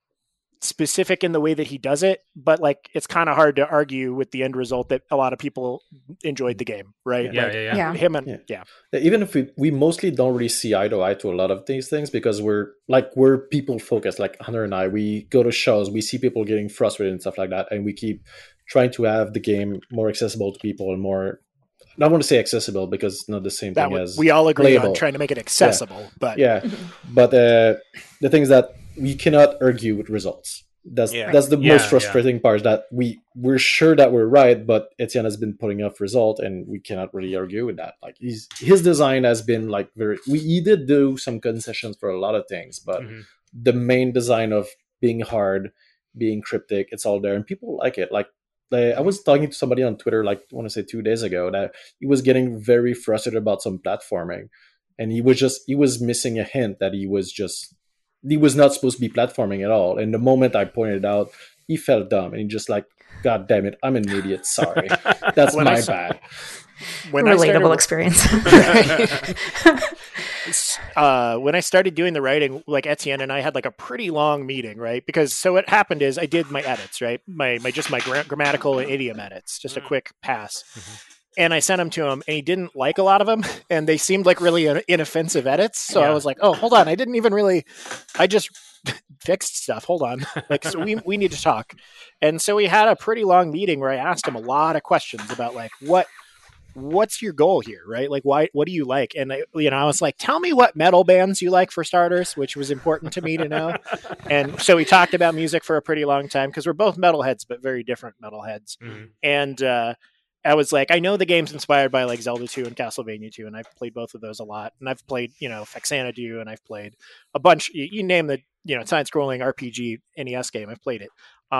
specific in the way that he does it, but like it's kind of hard to argue with the end result that a lot of people enjoyed the game, right? Yeah, Like, yeah. Yeah. him and Yeah. Even if we mostly don't really see eye to eye to a lot of these things because we're people focused, like Hunter and I, we go to shows, we see people getting frustrated and stuff like that, and we keep trying to have the game more accessible to people and more, I don't want to say accessible because it's not the same that thing as we all agree on playable. trying to make it accessible, but Yeah, but the thing is that we cannot argue with results. That's Yeah. the Yeah, most frustrating part. That we're sure that we're right, but Etienne has been putting up result, and we cannot really argue with that. Like his design has been like he did do some concessions for a lot of things, but Mhm. the main design of being hard, being cryptic, it's all there, and people like it. Like I was talking to somebody on Twitter, like I want to say 2 days ago, that he was getting very frustrated about some platforming, and he was missing a hint that he was not supposed to be platforming at all. And the moment I pointed out, he felt dumb, and he just like, God damn it, I'm an idiot. Sorry, that's When I my saw- bad. when I started- Relatable experience. when I started doing the writing, like Etienne and I had like a pretty long meeting, right? Because so what happened is I did my edits, right? My grammatical and idiom edits, just a quick pass. and I sent them to him, and he didn't like a lot of them, and they seemed like really inoffensive edits. So I was like, oh, hold on, I just fixed stuff. Hold on, like, so we need to talk. And so we had a pretty long meeting where I asked him a lot of questions about like what's your goal here, right? Like, what do you like? And I was like, tell me what metal bands you like for starters, which was important to me to know. And so we talked about music for a pretty long time because we're both metalheads, but very different metalheads. Mm-hmm. And I was like, I know the game's inspired by like Zelda 2 and Castlevania 2, and I've played both of those a lot. And I've played, Faxanadu, and I've played a bunch. You name the, side-scrolling RPG NES game, I've played it.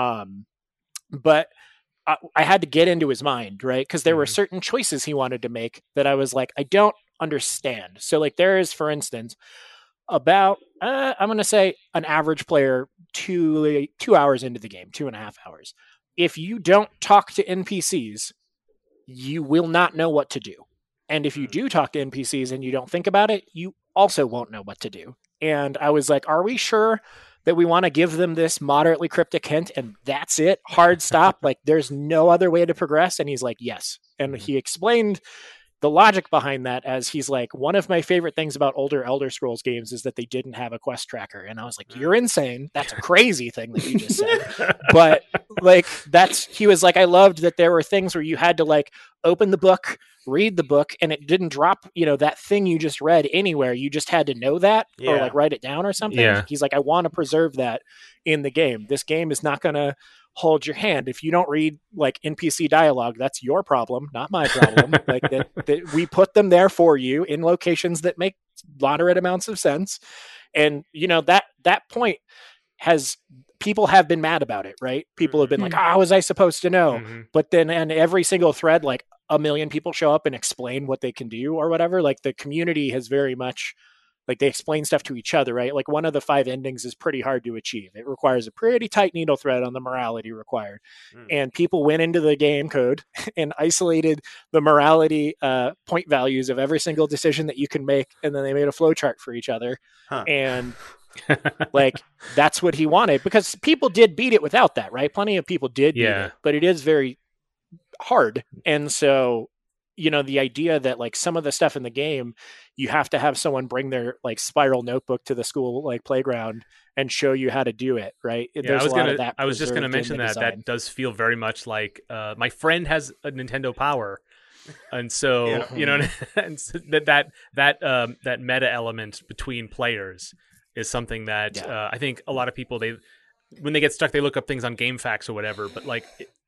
But I had to get into his mind, right? Because there were certain choices he wanted to make that I was like, I don't understand. So like there is, for instance, about, I'm going to say an average player 2 hours into the game, 2.5 hours. If you don't talk to NPCs, you will not know what to do. And if you do talk to NPCs and you don't think about it, you also won't know what to do. And I was like, are we sure that we want to give them this moderately cryptic hint and that's it? Hard stop? Like there's no other way to progress? And he's like, yes. And he explained the logic behind that as he's like, one of my favorite things about older Elder Scrolls games is that they didn't have a quest tracker. And I was like, you're insane. That's a crazy thing that you just said. But like, he was like, I loved that there were things where you had to like open the book, read the book, and it didn't drop, that thing you just read anywhere. You just had to know that or like write it down or something. Yeah. He's like, I want to preserve that in the game. This game is not going to hold your hand. If you don't read like NPC dialogue, that's your problem, not my problem. Like that we put them there for you in locations that make moderate amounts of sense. And that point people have been mad about it, right? People have been like, how was I supposed to know? Mm-hmm. But then and every single thread, like 1 million people show up and explain what they can do or whatever. Like the community has very much like they explain stuff to each other, right? Like one of the 5 endings is pretty hard to achieve. It requires a pretty tight needle thread on the morality required. And people went into the game code and isolated the morality point values of every single decision that you can make. And then they made a flow chart for each other. And like, that's what he wanted because people did beat it without that, right? Plenty of people did beat it, but it is very hard. And so, the idea that like some of the stuff in the game, you have to have someone bring their like spiral notebook to the school like playground and show you how to do it, right? Yeah, I was just going to mention that does feel very much like my friend has a Nintendo Power, and so and so that meta element between players is something that I think a lot of people when they get stuck, they look up things on GameFAQs or whatever. But like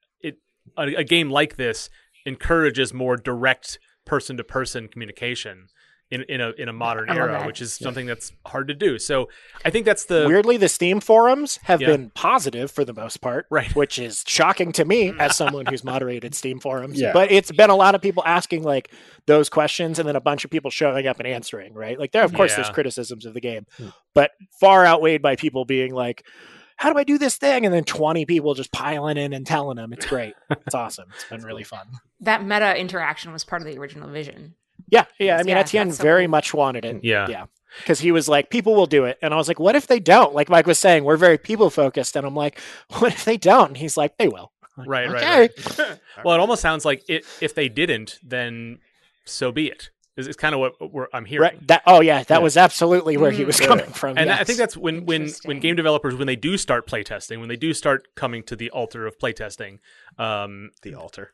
a game like this encourages more direct person-to-person communication in a modern era, which is something that's hard to do. So I think that's weirdly the Steam forums have been positive for the most part, right? Which is shocking to me as someone who's moderated Steam forums. Yeah. But it's been a lot of people asking like those questions, and then a bunch of people showing up and answering, right? Like there, of course, there's criticisms of the game, but far outweighed by people being like, how do I do this thing? And then 20 people just piling in and telling them. It's great. It's awesome. It's been really fun. That meta interaction was part of the original vision. Yeah. I mean, Etienne very much wanted it. Yeah. Because he was like, people will do it. And I was like, what if they don't? Like Mike was saying, we're very people focused. And I'm like, what if they don't? And he's like, they will. Like, right. Well, it almost sounds like if they didn't, then so be it. It's kind of what I'm hearing. Right. That was absolutely where he was coming from. And I think that's when game developers, when they do start playtesting, when they do start coming to the altar of playtesting, the altar,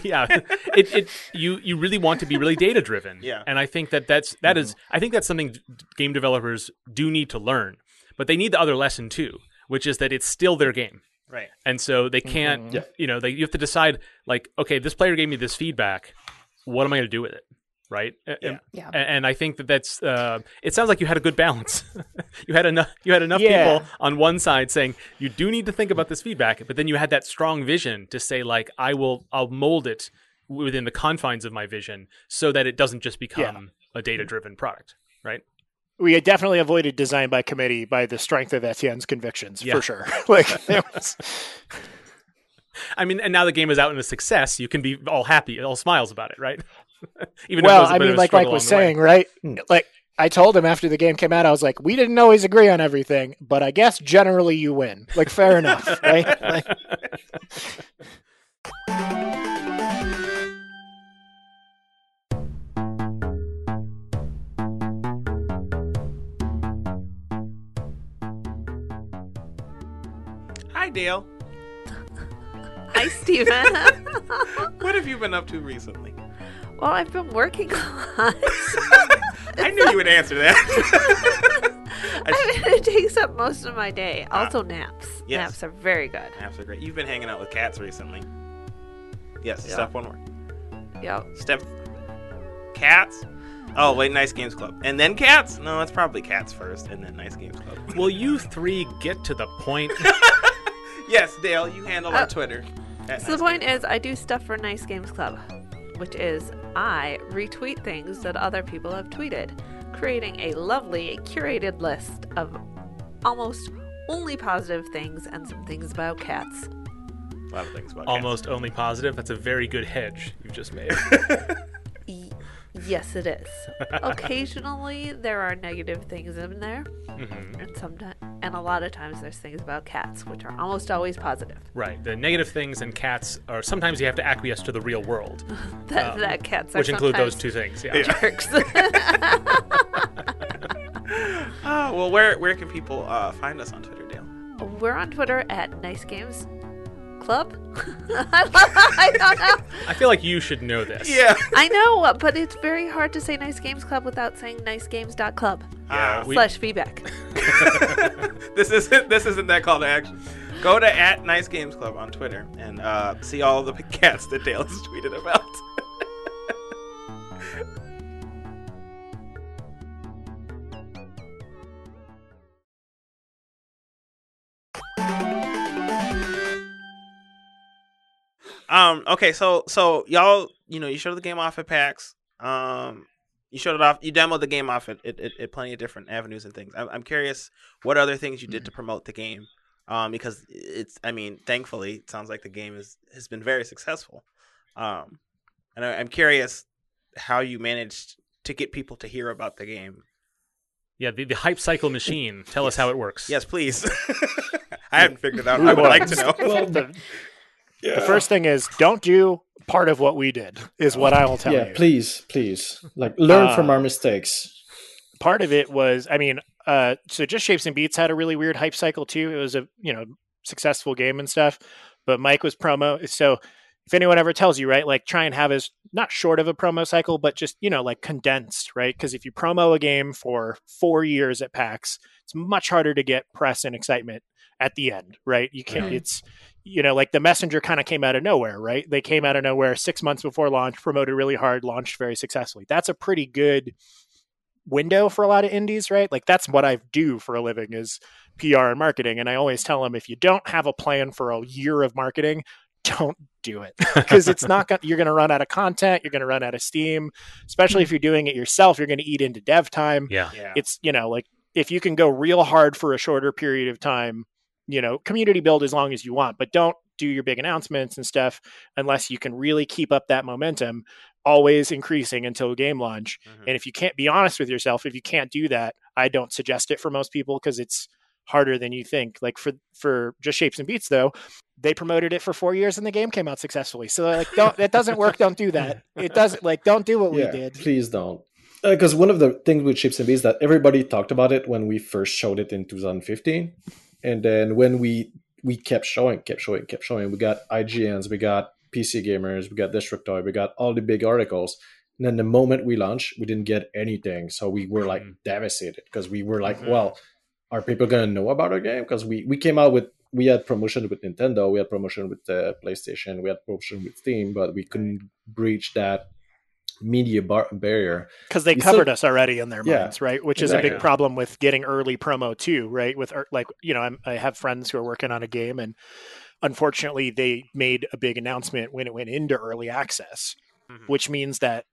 you really want to be really data driven. Yeah. And I think that is I think that's something game developers do need to learn, but they need the other lesson too, which is that it's still their game. Right. And so they can't, you have to decide like, okay, this player gave me this feedback. What am I going to do with it? Right. Yeah. And I think that's. It sounds like you had a good balance. you had enough people on one side saying you do need to think about this feedback, but then you had that strong vision to say like I'll mold it within the confines of my vision so that it doesn't just become a data driven product. Right. We had definitely avoided design by committee by the strength of Etienne's convictions for sure. Like it was. I mean, and now the game is out and a success. You can be all happy, all smiles about it, right? Even like Mike was saying, right? Like I told him after the game came out, I was like, we didn't always agree on everything, but I guess generally you win. Like, fair enough, right? Like... Hi, Dale. Hi, Steven. What have you been up to recently? Well, I've been working a lot. I knew you would answer that. I mean, it takes up most of my day. Also, naps. yes. Naps are very good. Naps are great. You've been hanging out with cats recently. Yes, Yeah. step one more. Yep. Step cats. Oh wait, Nice Games Club, and then cats. No, it's probably cats first, and then Nice Games Club. Will you three get to the point? Yes, Dale, you handle our Twitter. So the point is, I do stuff for Nice Games Club, which is I retweet things that other people have tweeted, creating a lovely curated list of almost only positive things and some things about cats. A lot of things about Almost only positive. That's a very good hedge you've just made. Yes, it is. Occasionally, there are negative things in there, and a lot of times there's things about cats, which are almost always positive. Right. The negative things and cats are sometimes you have to acquiesce to the real world, That cats are which include those sometimes two things. Yeah. jerks. Well, where can people find us on Twitter, Dale? We're on Twitter at Nice Games Club. I don't know. I feel like you should know this. Yeah. I know, but it's very hard to say Nice Games Club without saying nicegames.club Yeah, we- / feedback. This isn't that call to action. Go to at Nice Games Club on Twitter and see all the cats that Dale has tweeted about. Okay, so y'all, you showed the game off at PAX. You showed it off. You demoed the game off at plenty of different avenues and things. I'm curious what other things you did to promote the game, because thankfully, it sounds like the game has been very successful. And I'm curious how you managed to get people to hear about the game. Yeah, the hype cycle machine. Tell us how it works. Yes, please. I haven't figured it out. I would like to know. Well, the first thing is don't do part of what we did is what I will tell you. Please, like learn from our mistakes. Part of it was, so Just Shapes and Beats had a really weird hype cycle too. It was a successful game and stuff, but Mike was promo. So if anyone ever tells you, right, like try and have as not short of a promo cycle, but just like condensed, right? Because if you promo a game for 4 years at PAX, it's much harder to get press and excitement at the end, right? You can't. It's like The Messenger kind of came out of nowhere, right? They came out of nowhere 6 months before launch, promoted really hard, launched very successfully. That's a pretty good window for a lot of indies, right? Like that's what I do for a living is PR and marketing. And I always tell them, if you don't have a plan for a year of marketing, don't do it, because it's not you're going to run out of content. You're going to run out of steam, especially if you're doing it yourself. You're going to eat into dev time. Yeah. It's, like if you can go real hard for a shorter period of time, community build as long as you want, but don't do your big announcements and stuff unless you can really keep up that momentum, always increasing until game launch. And if you can't be honest with yourself, if you can't do that, I don't suggest it for most people because it's harder than you think. Like for Just Shapes and Beats, though, they promoted it for 4 years and the game came out successfully. So like, it doesn't work. Don't do that. It doesn't don't do what we did. Please don't. Because one of the things with Shapes and Beats that everybody talked about it when we first showed it in 2015. And then when we kept showing, we got IGNs, we got PC Gamers, we got Destructoid, we got all the big articles. And then the moment we launched, we didn't get anything. So we were like devastated because we were like, well, are people going to know about our game? Because we came out we had promotion with Nintendo, we had promotion with PlayStation, we had promotion with Steam, but we couldn't breach that media barrier because they covered us already in their minds, right? Which exactly. is a big problem with getting early promo too, right? With I have friends who are working on a game, and unfortunately, they made a big announcement when it went into early access, which means that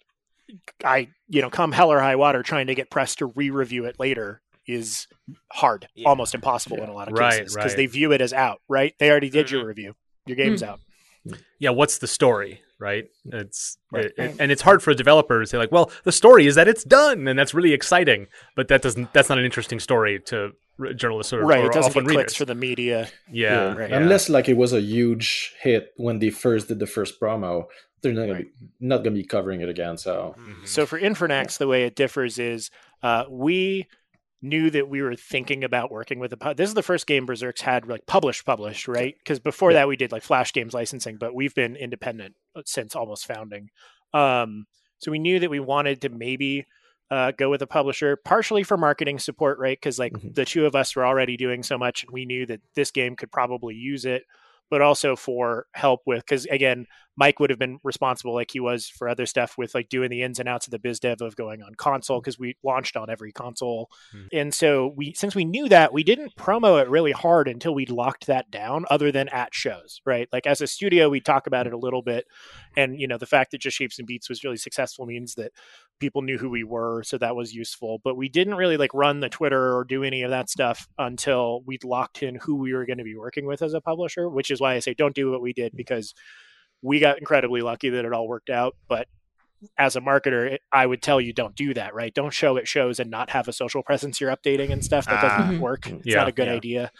come hell or high water, trying to get press to re-review it later is hard, almost impossible in a lot of cases, because they view it as out, right? They already did your review, your game's out. Yeah, what's the story, right? And it's hard for a developer to say like, well, the story is that it's done, and that's really exciting, but that's not an interesting story to journalists or right. It doesn't often get clicks readers for the media. Yeah. Unless like it was a huge hit when they first did the first promo, they're not gonna be covering it again. So for Infernax, the way it differs is we knew that we were thinking about working with this is the first game Berserk's had like published, right? Because before that we did like Flash Games licensing, but we've been independent since almost founding. So we knew that we wanted to maybe go with a publisher, partially for marketing support, right? Because like the two of us were already doing so much, and we knew that this game could probably use it, but also for help with, because again, Mike would have been responsible like he was for other stuff with like doing the ins and outs of the biz dev of going on console, because we launched on every console. And so since we knew that, we didn't promo it really hard until we locked that down, other than at shows, right? Like as a studio, we talk about it a little bit. And, the fact that Just Shapes and Beats was really successful means that people knew who we were. So that was useful, but we didn't really like run the Twitter or do any of that stuff until we'd locked in who we were going to be working with as a publisher, which is why I say don't do what we did, because we got incredibly lucky that it all worked out. But as a marketer, I would tell you, don't do that, right? Don't show at shows and not have a social presence you're updating and stuff. That doesn't work. It's not a good idea.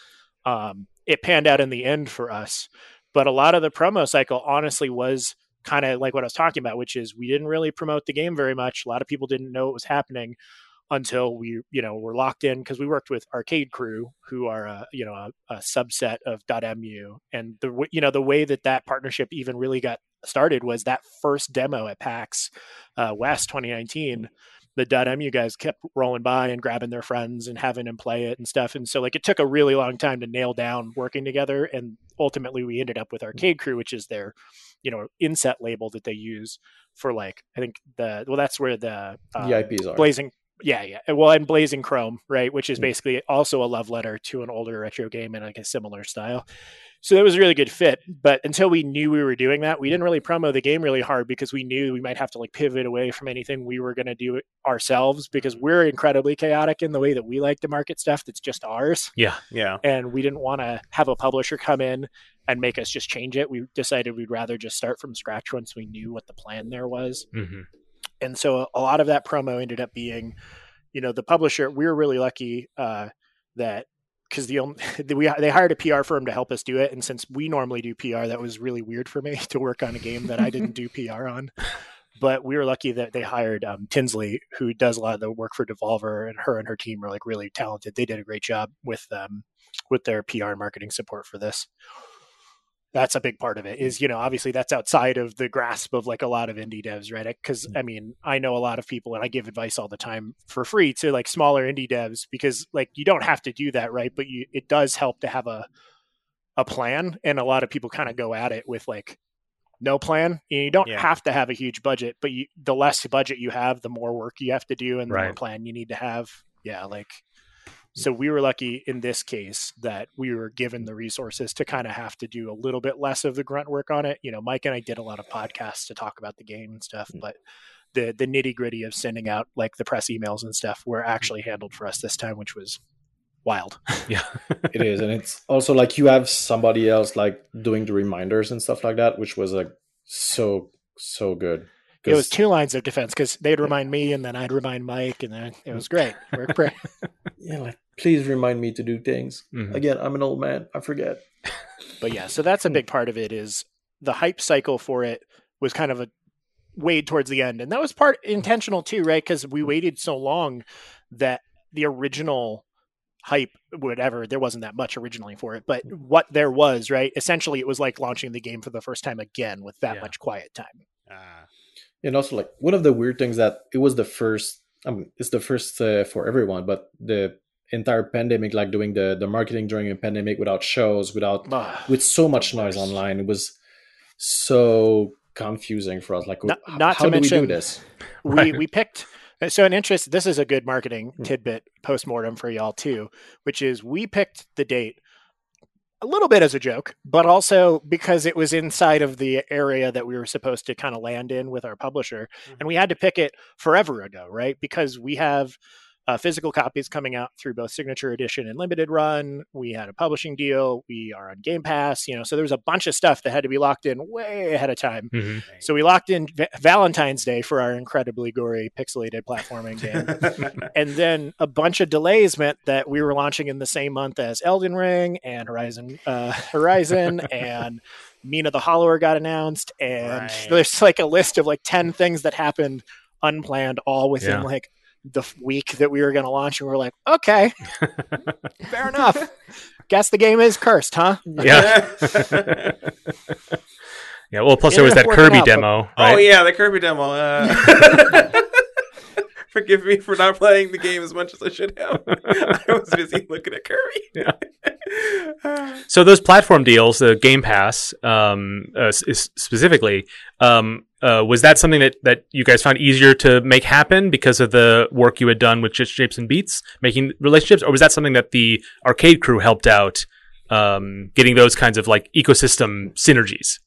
It panned out in the end for us. But a lot of the promo cycle honestly was kind of like what I was talking about, which is we didn't really promote the game very much. A lot of people didn't know what was happening until we, were locked in, because we worked with Arcade Crew, who are a subset of .mu, and the way that partnership even really got started was that first demo at PAX West 2019. The .mu guys kept rolling by and grabbing their friends and having them play it and stuff, and so like it took a really long time to nail down working together, and ultimately we ended up with Arcade Crew, which is their inset label that they use for like, I think that's where the IPs are. Blazing. Yeah. Well, and Blazing Chrome, right, which is basically also a love letter to an older retro game in like a similar style. So that was a really good fit. But until we knew we were doing that, we didn't really promo the game really hard, because we knew we might have to like pivot away from anything we were going to do ourselves, because we're incredibly chaotic in the way that we like to market stuff that's just ours. Yeah. And we didn't want to have a publisher come in and make us just change it. We decided we'd rather just start from scratch once we knew what the plan there was. Mm-hmm. And so a lot of that promo ended up being, the publisher. We were really lucky that, because they hired a PR firm to help us do it. And since we normally do PR, that was really weird for me to work on a game that I didn't do PR on. But we were lucky that they hired Tinsley, who does a lot of the work for Devolver, and her team are like really talented. They did a great job with their PR and marketing support for this. That's a big part of it, is, obviously that's outside of the grasp of like a lot of indie devs, right? Because I mean, I know a lot of people, and I give advice all the time for free to like smaller indie devs, because like you don't have to do that, right? But it does help to have a plan. And a lot of people kind of go at it with like no plan. You don't have to have a huge budget, but the less budget you have, the more work you have to do, and the more plan you need to have. Yeah, like. So we were lucky in this case that we were given the resources to kind of have to do a little bit less of the grunt work on it. Mike and I did a lot of podcasts to talk about the game and stuff, but the nitty gritty of sending out like the press emails and stuff were actually handled for us this time, which was wild. Yeah, it is. And it's also like you have somebody else like doing the reminders and stuff like that, which was like so good. It was 2 lines of defense, because they'd remind me and then I'd remind Mike, and then it was great. Yeah, like please remind me to do things. Mm-hmm. Again, I'm an old man. I forget. But yeah, so that's a big part of it, is the hype cycle for it was kind of weighed towards the end. And that was part intentional too, right? Because we waited so long that the original hype, whatever, there wasn't that much originally for it. But what there was, right? Essentially, it was like launching the game for the first time again with that much quiet time. And also, like, one of the weird things that it was the first, it's the first for everyone, but the entire pandemic, like doing the marketing during a pandemic without shows, with so much noise online, it was so confusing for us. Like, how do we do this? We picked, so this is a good marketing tidbit post-mortem for y'all too, which is we picked the date a little bit as a joke, but also because it was inside of the area that we were supposed to kind of land in with our publisher. And we had to pick it forever ago, right? Because we have physical copies coming out through both Signature Edition and Limited Run. We had a publishing deal. We are on Game Pass, so there was a bunch of stuff that had to be locked in way ahead of time. Mm-hmm. So we locked in Valentine's Day for our incredibly gory pixelated platforming game. And then a bunch of delays meant that we were launching in the same month as Elden Ring and Horizon and Mina the Hollower got announced. And there's like a list of like 10 things that happened unplanned, all within like the week that we were going to launch, and we're like, okay, fair enough. Guess the game is cursed, huh? Yeah. Yeah. Well, plus It there was ended that up Kirby working out, but- demo. Right? Oh yeah, the Kirby demo. Forgive me for not playing the game as much as I should have. I was busy looking at Kirby. Yeah. So those platform deals, the Game Pass specifically, was that something that you guys found easier to make happen because of the work you had done with Just Shapes and Beats, making relationships, or was that something that the arcade crew helped out, getting those kinds of like ecosystem synergies?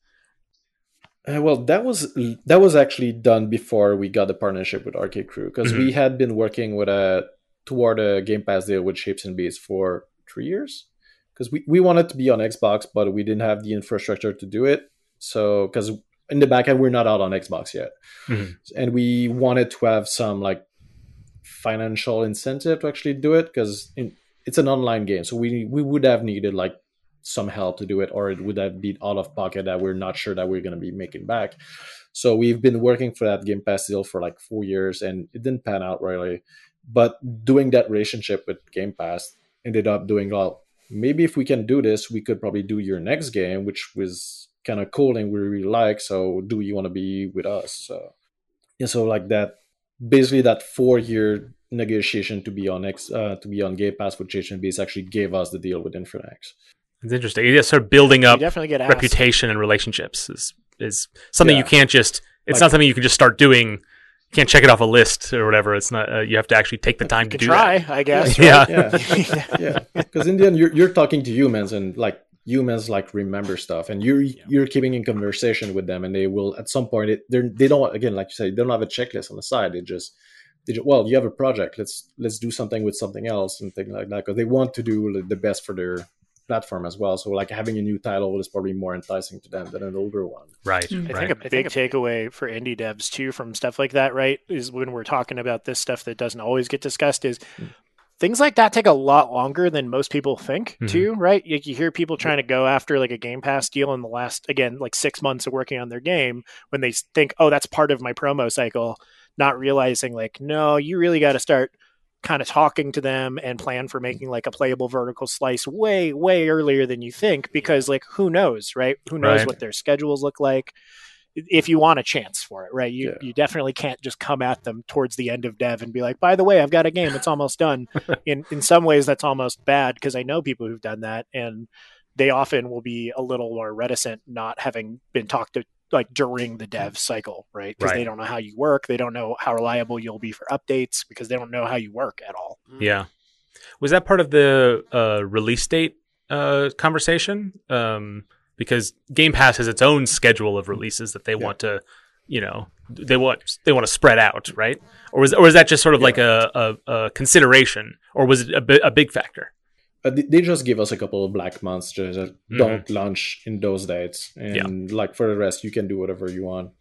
Well, that was actually done before we got the partnership with Arcade Crew, because we had been working with toward a Game Pass deal with Shapes and Beats for 3 years, because we wanted to be on Xbox, but we didn't have the infrastructure to do it. So, because in the back end we're not out on Xbox yet, and we wanted to have some like financial incentive to actually do it, because it's an online game, so we would have needed like some help to do it, or it would have been out of pocket that we're not sure that we're going to be making back. So we've been working for that Game Pass deal for like 4 years, and it didn't pan out really. But doing that relationship with Game Pass ended up doing, well, maybe if we can do this, we could probably do your next game, which was kind of cool and we really like. So do you want to be with us? So like that, basically that 4-year negotiation to be on Game Pass with JHNBs actually gave us the deal with Infernax. It's interesting. You just start building up You definitely get asked. reputation and relationships is something Yeah. you can't just. It's Like- not something you can just start doing. You can't check it off a list or whatever. It's not. You have to actually take the time You to can do try, that. I guess. Yeah. right? Yeah, because in the end you're talking to humans, and like humans like remember stuff, and you're keeping in conversation with them, and they will at some point they don't, again, like you said, they don't have a checklist on the side. They just well, you have a project, let's do something with something else and things like that, because they want to do the best for their platform as well. So like having a new title is probably more enticing to them than an older one. Right. Mm. I Right. think a big takeaway for indie devs too from stuff like that, right, is when we're talking about this stuff that doesn't always get discussed, is things like that take a lot longer than most people think too, right? You hear people trying to go after like a Game Pass deal in the last, again, like 6 months of working on their game, when they think, oh, that's part of my promo cycle, not realizing like, no, you really got to start kind of talking to them and plan for making like a playable vertical slice way, way earlier than you think, because like, who knows, right? Who knows Right. what their schedules look like if you want a chance for it, right? You definitely can't just come at them towards the end of dev and be like, by the way, I've got a game, it's almost done. In some ways that's almost bad, because I know people who've done that, and they often will be a little more reticent not having been talked to like during the dev cycle, right? Because Right. they don't know how you work. They don't know how reliable you'll be for updates, because they don't know how you work at all. Yeah. Was that part of the release date conversation? Because Game Pass has its own schedule of releases that they want to, they want to spread out, right? Or is that just sort of like a consideration, or was it a big factor? They just give us a couple of black months, just don't launch in those dates, and like for the rest, you can do whatever you want.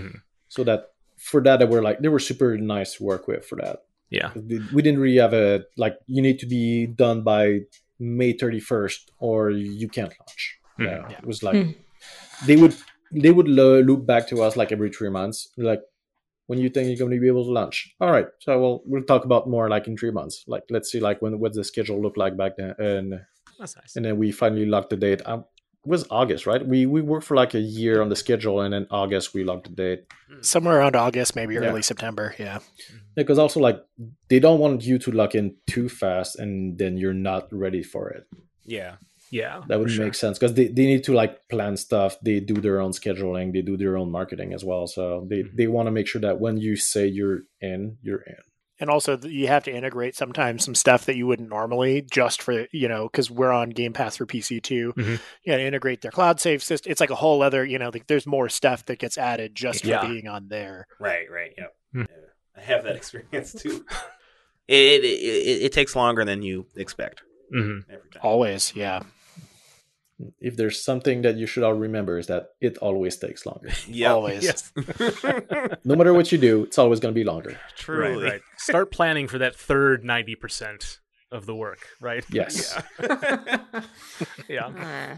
So that for that, they were super nice to work with for that. Yeah. We didn't really have you need to be done by May 31st or you can't launch. Yeah, it was like they would loop back to us like every 3 months, like, when you think you're going to be able to launch. All right, so we'll talk about more like in 3 months. Like, let's see like what's the schedule look like back then, and That's nice. and then we finally locked the date. It was August, right? We worked for like a year on the schedule, and then August we locked the date. Somewhere around August, maybe early September. Yeah. Because also like they don't want you to lock in too fast, and then you're not ready for it. Yeah. Yeah. That would make sense, because they need to like plan stuff. They do their own scheduling. They do their own marketing as well. So they want to make sure that when you say you're in, you're in. And also you have to integrate sometimes some stuff that you wouldn't normally, just for, because we're on Game Pass for PC too. You got to integrate their cloud save system. It's like a whole other, like there's more stuff that gets added just for being on there. Right. Yep. Yeah. I have that experience too. It takes longer than you expect every time. Always. Yeah. If there's something that you should all remember, is that it always takes longer. Yep. Always. Yes. No matter what you do, it's always going to be longer. Truly. Right. Start planning for that third 90% of the work, right? Yes. Yeah.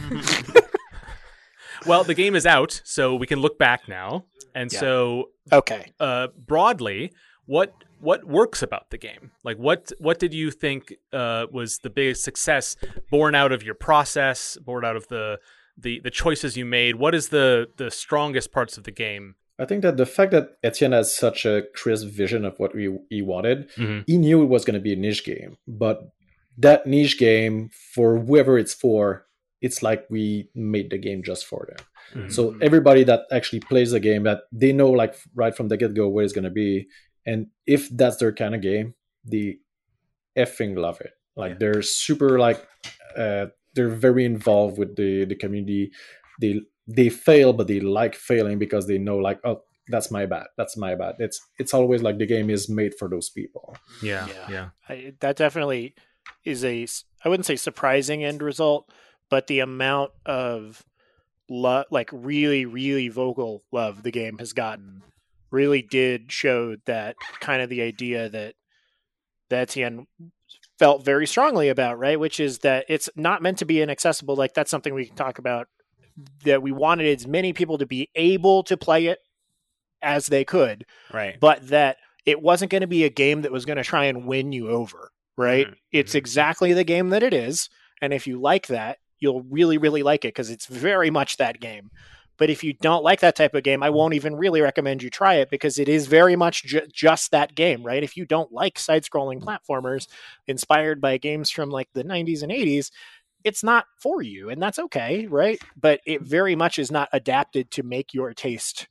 Well, the game is out, so we can look back now. And so Okay. broadly, what works about the game? Like what did you think was the biggest success born out of your process, born out of the choices you made? What is the strongest parts of the game? I think that the fact that Etienne has such a crisp vision of what he wanted, Mm-hmm. he knew it was going to be a niche game. But that niche game, for whoever it's for, it's like we made the game just for them. Mm-hmm. So everybody that actually plays the game, that they know like right from the get-go what it's going to be. And if that's their kind of game, they effing love it. Like they're super like, they're very involved with the community. They fail, but they like failing because they know like, oh, that's my bad. It's always like the game is made for those people. Yeah. That definitely is I wouldn't say surprising end result, but the amount of love, like really, really vocal love the game has gotten really did show that kind of the idea that Etienne felt very strongly about, right? Which is that it's not meant to be inaccessible. Like that's something we can talk about, that we wanted as many people to be able to play it as they could, Right. but that it wasn't going to be a game that was going to try and win you over, right? Mm-hmm. It's exactly the game that it is. And if you like that, you'll really, really like it because it's very much that game. But if you don't like that type of game, I won't even really recommend you try it because it is very much just that game, right? If you don't like side-scrolling platformers inspired by games from like the 90s and 80s, it's not for you, and that's okay, right? But it very much is not adapted to make your taste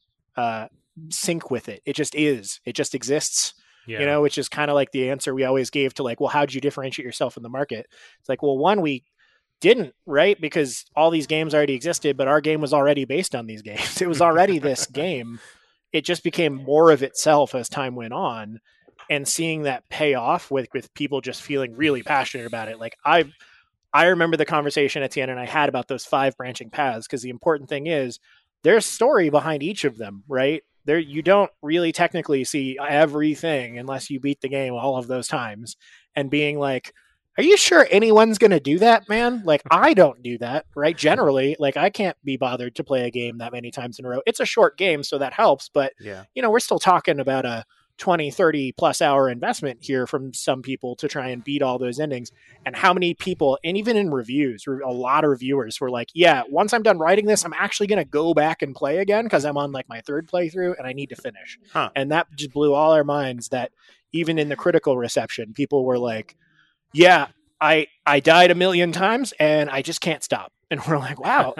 sync with it. It just is. It just exists, you know, which is kind of like the answer we always gave to like, well, how'd you differentiate yourself in the market? It's like, well, one, we didn't, right? Because all these games already existed, but our game was already based on these games. It was already this game. It just became more of itself as time went on, and seeing that pay off with people just feeling really passionate about it. Like I remember the conversation Etienne and I had about those 5 branching paths, because the important thing is there's story behind each of them, right? There, you don't really technically see everything unless you beat the game all of those times, and being like, are you sure anyone's going to do that, man? Like, I don't do that, right? Generally, like, I can't be bothered to play a game that many times in a row. It's a short game, so that helps, but, you know, we're still talking about a 20, 30 plus hour investment here from some people to try and beat all those endings. And how many people, and even in reviews, a lot of reviewers were like, yeah, once I'm done writing this, I'm actually going to go back and play again because I'm on like my 3rd playthrough and I need to finish. And that just blew all our minds, that even in the critical reception, people were like, yeah, I died a million times and I just can't stop. And we're like, wow,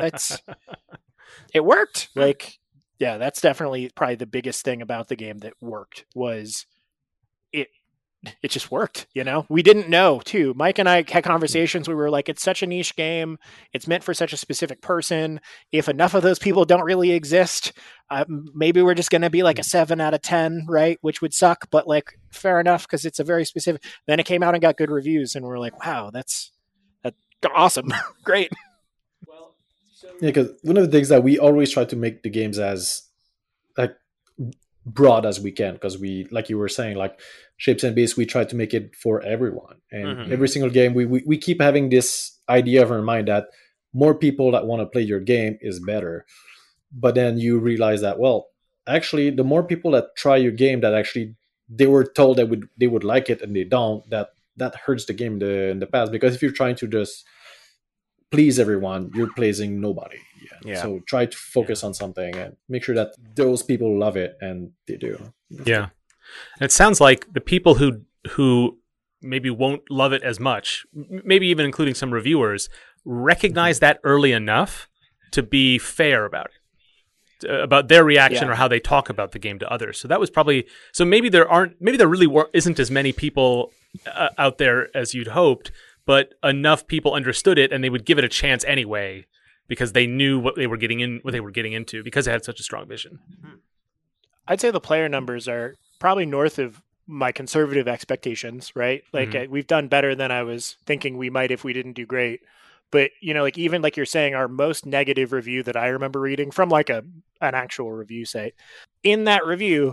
it worked. Like, yeah, that's definitely probably the biggest thing about the game that worked, was it just worked, you know? We didn't know, too. Mike and I had conversations. We were like, it's such a niche game. It's meant for such a specific person. If enough of those people don't really exist, maybe we're just going to be like a 7 out of 10, right? Which would suck, but like fair enough, because it's a very specific. Then it came out and got good reviews, and we're like, wow, that's awesome. Great. Yeah, because one of the things that we always try to make the games as like broad as we can, because we, like you were saying, like Shapes and Beasts, we try to make it for everyone, and every single game we keep having this idea of our mind that more people that want to play your game is better. But then you realize that, well, actually the more people that try your game that actually they were told that they would like it and they don't, that hurts the game in the past, because if you're trying to just please everyone, you're pleasing nobody. So try to focus on something and make sure that those people love it, and they do. Yeah. And it sounds like the people who maybe won't love it as much, maybe even including some reviewers, recognize that early enough to be fair about it, about their reaction or how they talk about the game to others. So that was probably, so maybe there really isn't as many people out there as you'd hoped, but enough people understood it and they would give it a chance anyway, because they knew what they were getting into, because it had such a strong vision. I'd say the player numbers are probably north of my conservative expectations, right? Like we've done better than I was thinking we might if we didn't do great. But, you know, like even like you're saying, our most negative review that I remember reading from like an actual review site, in that review,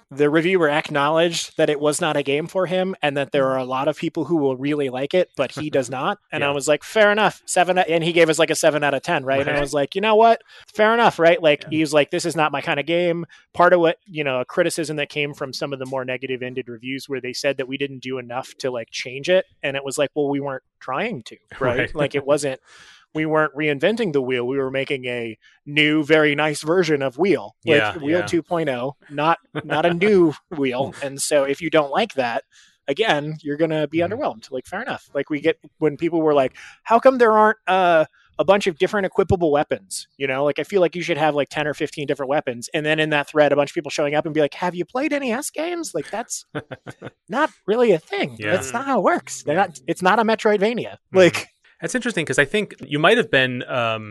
the reviewer acknowledged that it was not a game for him and that there are a lot of people who will really like it, but he does not. And I was like, fair enough. And he gave us like a 7 out of 10, right? And I was like, you know what? Fair enough, right? Like he's like, this is not my kind of game. Part of what, a criticism that came from some of the more negative ended reviews where they said that we didn't do enough to like change it. And it was like, well, we weren't trying to, right? Like it wasn't, we weren't reinventing the wheel. We were making a new, very nice version of wheel, like Wheel 2.0, not a new wheel. And so if you don't like that, again, you're going to be underwhelmed. Like, fair enough. Like we get when people were like, how come there aren't a bunch of different equipable weapons? Like I feel like you should have like 10 or 15 different weapons. And then in that thread, a bunch of people showing up and be like, have you played NES games? Like that's not really a thing. Yeah. That's not how it works. It's not a Metroidvania. Like, That's interesting because I think you might have been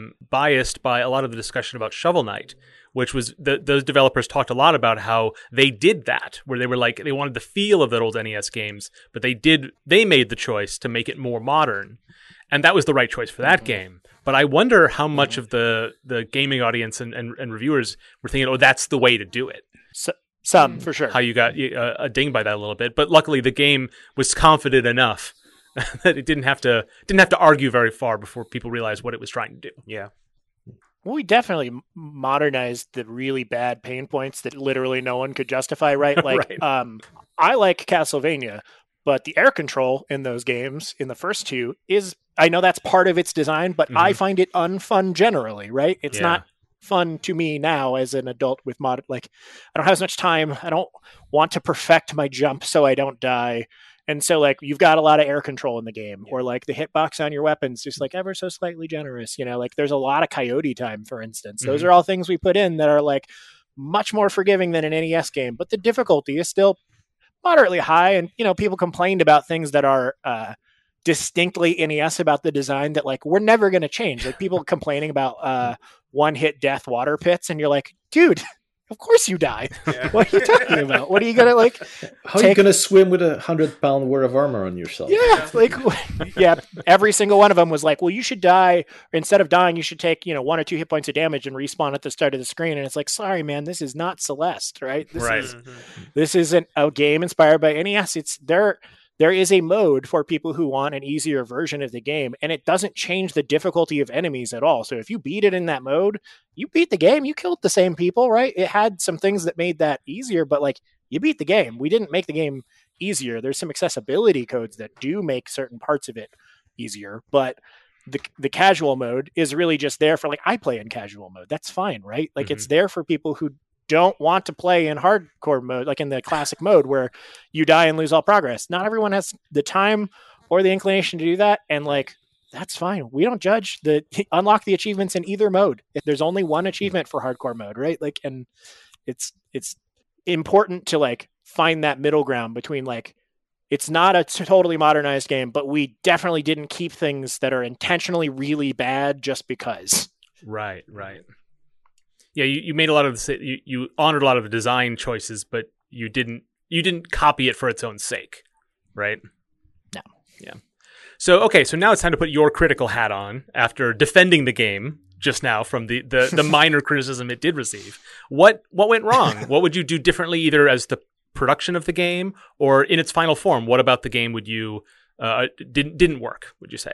biased by a lot of the discussion about Shovel Knight, which was those developers talked a lot about how they did that, where they were like they wanted the feel of the old NES games, but they made the choice to make it more modern, and that was the right choice for that game. But I wonder how much of the gaming audience and reviewers were thinking, oh, that's the way to do it. Some for sure. How you got a ding by that a little bit, but luckily the game was confident enough that it didn't have to argue very far before people realized what it was trying to do. Yeah. Well, we definitely modernized the really bad pain points that literally no one could justify, right? Like, Right. I like Castlevania, but the air control in those games, in the first two, I know that's part of its design, but I find it unfun generally, right? It's not fun to me now as an adult with I don't have as much time. I don't want to perfect my jump so I don't die. And so, like, you've got a lot of air control in the game, or like the hitbox on your weapons, just like ever so slightly generous. Like there's a lot of coyote time, for instance. Those are all things we put in that are like much more forgiving than an NES game, but the difficulty is still moderately high. And people complained about things that are distinctly NES about the design that like we're never going to change. Like people complaining about one-hit death water pits, and you're like, dude. Of course you die. Yeah. What are you talking about? What are you gonna like? How are you gonna swim with 100-pound worth of armor on yourself? Yeah, every single one of them was like, well, you should die. Or instead of dying, you should take 1 or 2 hit points of damage and respawn at the start of the screen. And it's like, sorry, man, this is not Celeste, right? This isn't a game inspired by NES. It's there. There is a mode for people who want an easier version of the game, and it doesn't change the difficulty of enemies at all. So if you beat it in that mode, you beat the game. You killed the same people, right? It had some things that made that easier, but like you beat the game. We didn't make the game easier. There's some accessibility codes that do make certain parts of it easier, but the casual mode is really just there for like I play in casual mode. That's fine, right? Like it's there for people who don't want to play in hardcore mode, like in the classic mode where you die and lose all progress. Not everyone has the time or the inclination to do that. And like, that's fine. We don't judge unlock the achievements in either mode. If there's only one achievement for hardcore mode, right? Like, and it's important to like find that middle ground between like, it's not a totally modernized game, but we definitely didn't keep things that are intentionally really bad just because. Right. Yeah, you made a lot of you honored a lot of the design choices, but you didn't copy it for its own sake, right? No. Yeah. So now it's time to put your critical hat on after defending the game just now from the minor criticism it did receive. What went wrong? What would you do differently, either as the production of the game or in its final form? What about the game would you didn't work? Would you say?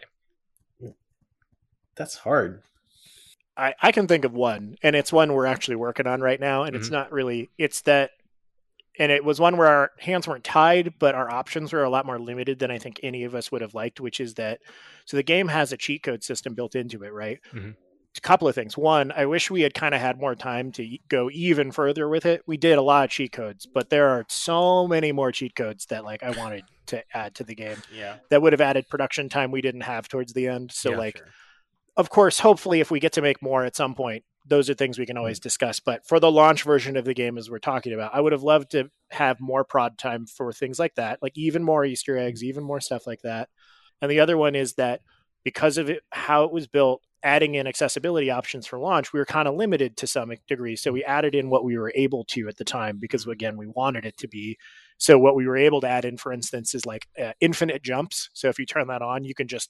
That's hard. I can think of one, and it's one we're actually working on right now, and it's not really, it's that, and it was one where our hands weren't tied, but our options were a lot more limited than I think any of us would have liked, which is that, so the game has a cheat code system built into it, right? A couple of things. One, I wish we had kind of had more time to go even further with it. We did a lot of cheat codes, but there are so many more cheat codes that like I wanted to add to the game. Yeah. That would have added production time we didn't have towards the end. So of course, hopefully, if we get to make more at some point, those are things we can always discuss. But for the launch version of the game, as we're talking about, I would have loved to have more prod time for things like that, like even more Easter eggs, even more stuff like that. And the other one is that because of how it was built, adding in accessibility options for launch, we were kind of limited to some degree. So we added in what we were able to at the time because, again, we wanted it to be. So what we were able to add in, for instance, is like infinite jumps. So if you turn that on, you can just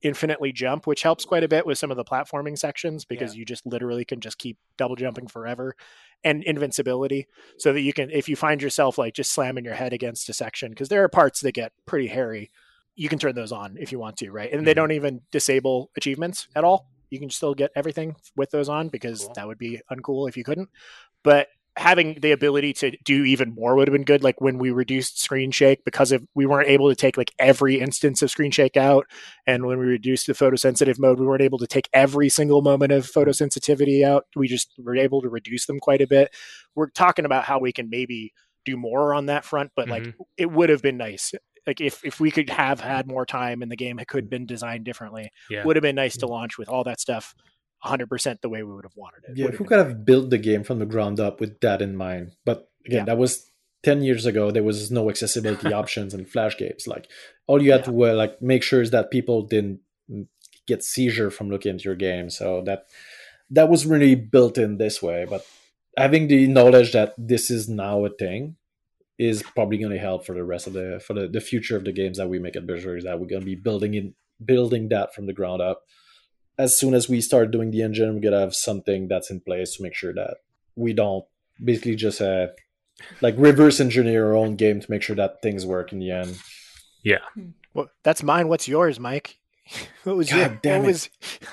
infinitely jump, which helps quite a bit with some of the platforming sections because you just literally can just keep double jumping forever, and invincibility, so that you can, if you find yourself like just slamming your head against a section, because there are parts that get pretty hairy, you can turn those on if you want to, right? And they don't even disable achievements at all. You can still get everything with those on, because that would be uncool if you couldn't. But having the ability to do even more would have been good. Like when we reduced screen shake, because we weren't able to take like every instance of screen shake out. And when we reduced the photosensitive mode, we weren't able to take every single moment of photosensitivity out. We just were able to reduce them quite a bit. We're talking about how we can maybe do more on that front, but like it would have been nice. Like if we could have had more time and the game could have been designed differently, would have been nice to launch with all that stuff 100% the way we would have wanted it. Yeah, if we could have built the game from the ground up with that in mind. But again, that was 10 years ago. There was no accessibility options in Flash games. Like all you had to like make sure is that people didn't get seizure from looking at your game. So that was really built in this way. But having the knowledge that this is now a thing is probably going to help for the rest of the future of the games that we make at Berserk, that we're going to be building that from the ground up. As soon as we start doing the engine, we're going to have something that's in place to make sure that we don't basically just like reverse engineer our own game to make sure that things work in the end. Yeah. Well, that's mine. What's yours, Mike? What was your? Damn what was?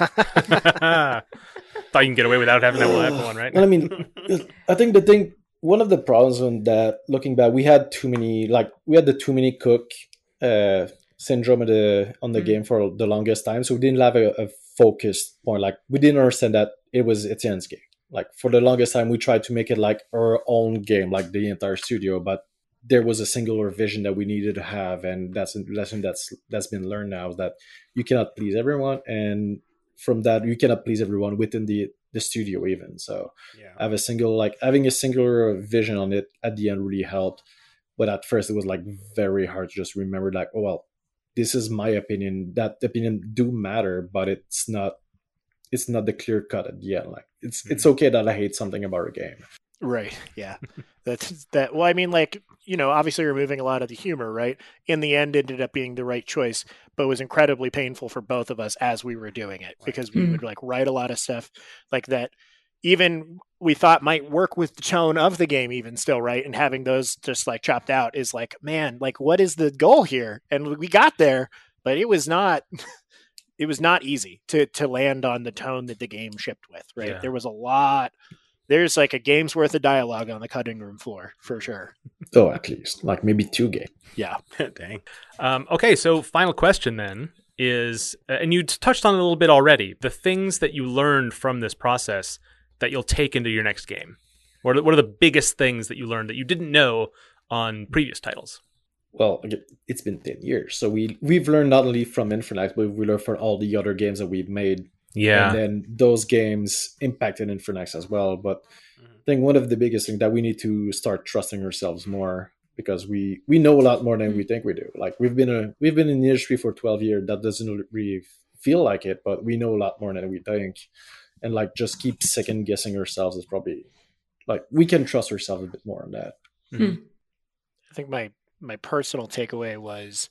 Thought you can get away without having that one, right? Well, I mean, I think one of the problems on that, looking back, we had the too many cook syndrome on the game for the longest time. So we didn't have a focused point. Like we didn't understand that it's Etienne's game. Like for the longest time, we tried to make it like our own game, like the entire studio, but there was a singular vision that we needed to have. And that's a lesson that's been learned now, is that you cannot please everyone. And from that, you cannot please everyone within the studio even. So having a singular vision on it at the end really helped. But at first it was like very hard to just remember like, oh, well, this is my opinion. That opinion do matter, but it's not the clear cut at the end. Like it's okay that I hate something about a game. Right. Yeah. That's that. Well, I mean, like, obviously removing a lot of the humor, right? In the end, ended up being the right choice, but was incredibly painful for both of us as we were doing it, because we would like write a lot of stuff like that. Even we thought might work with the tone of the game even still, right? And having those just like chopped out is like, man, like what is the goal here? And we got there, but it was not easy to land on the tone that the game shipped with, right? Yeah. There was a lot. There's like a game's worth of dialogue on the cutting room floor for sure. Oh, at least like maybe 2 games. Yeah. Dang. Okay, so final question then is, and you touched on it a little bit already, the things that you learned from this process that you'll take into your next game. What are the biggest things that you learned that you didn't know on previous titles? Well, it's been 10 years. So we've learned not only from Infernax, but we learned from all the other games that we've made. Yeah. And then those games impacted Infernax as well. But I think one of the biggest things that we need to start trusting ourselves more, because we know a lot more than we think we do. Like we've been in the industry for 12 years. That doesn't really feel like it, but we know a lot more than we think. And like just keep second guessing ourselves is probably like we can trust ourselves a bit more on that. Mm-hmm. I think my personal takeaway was,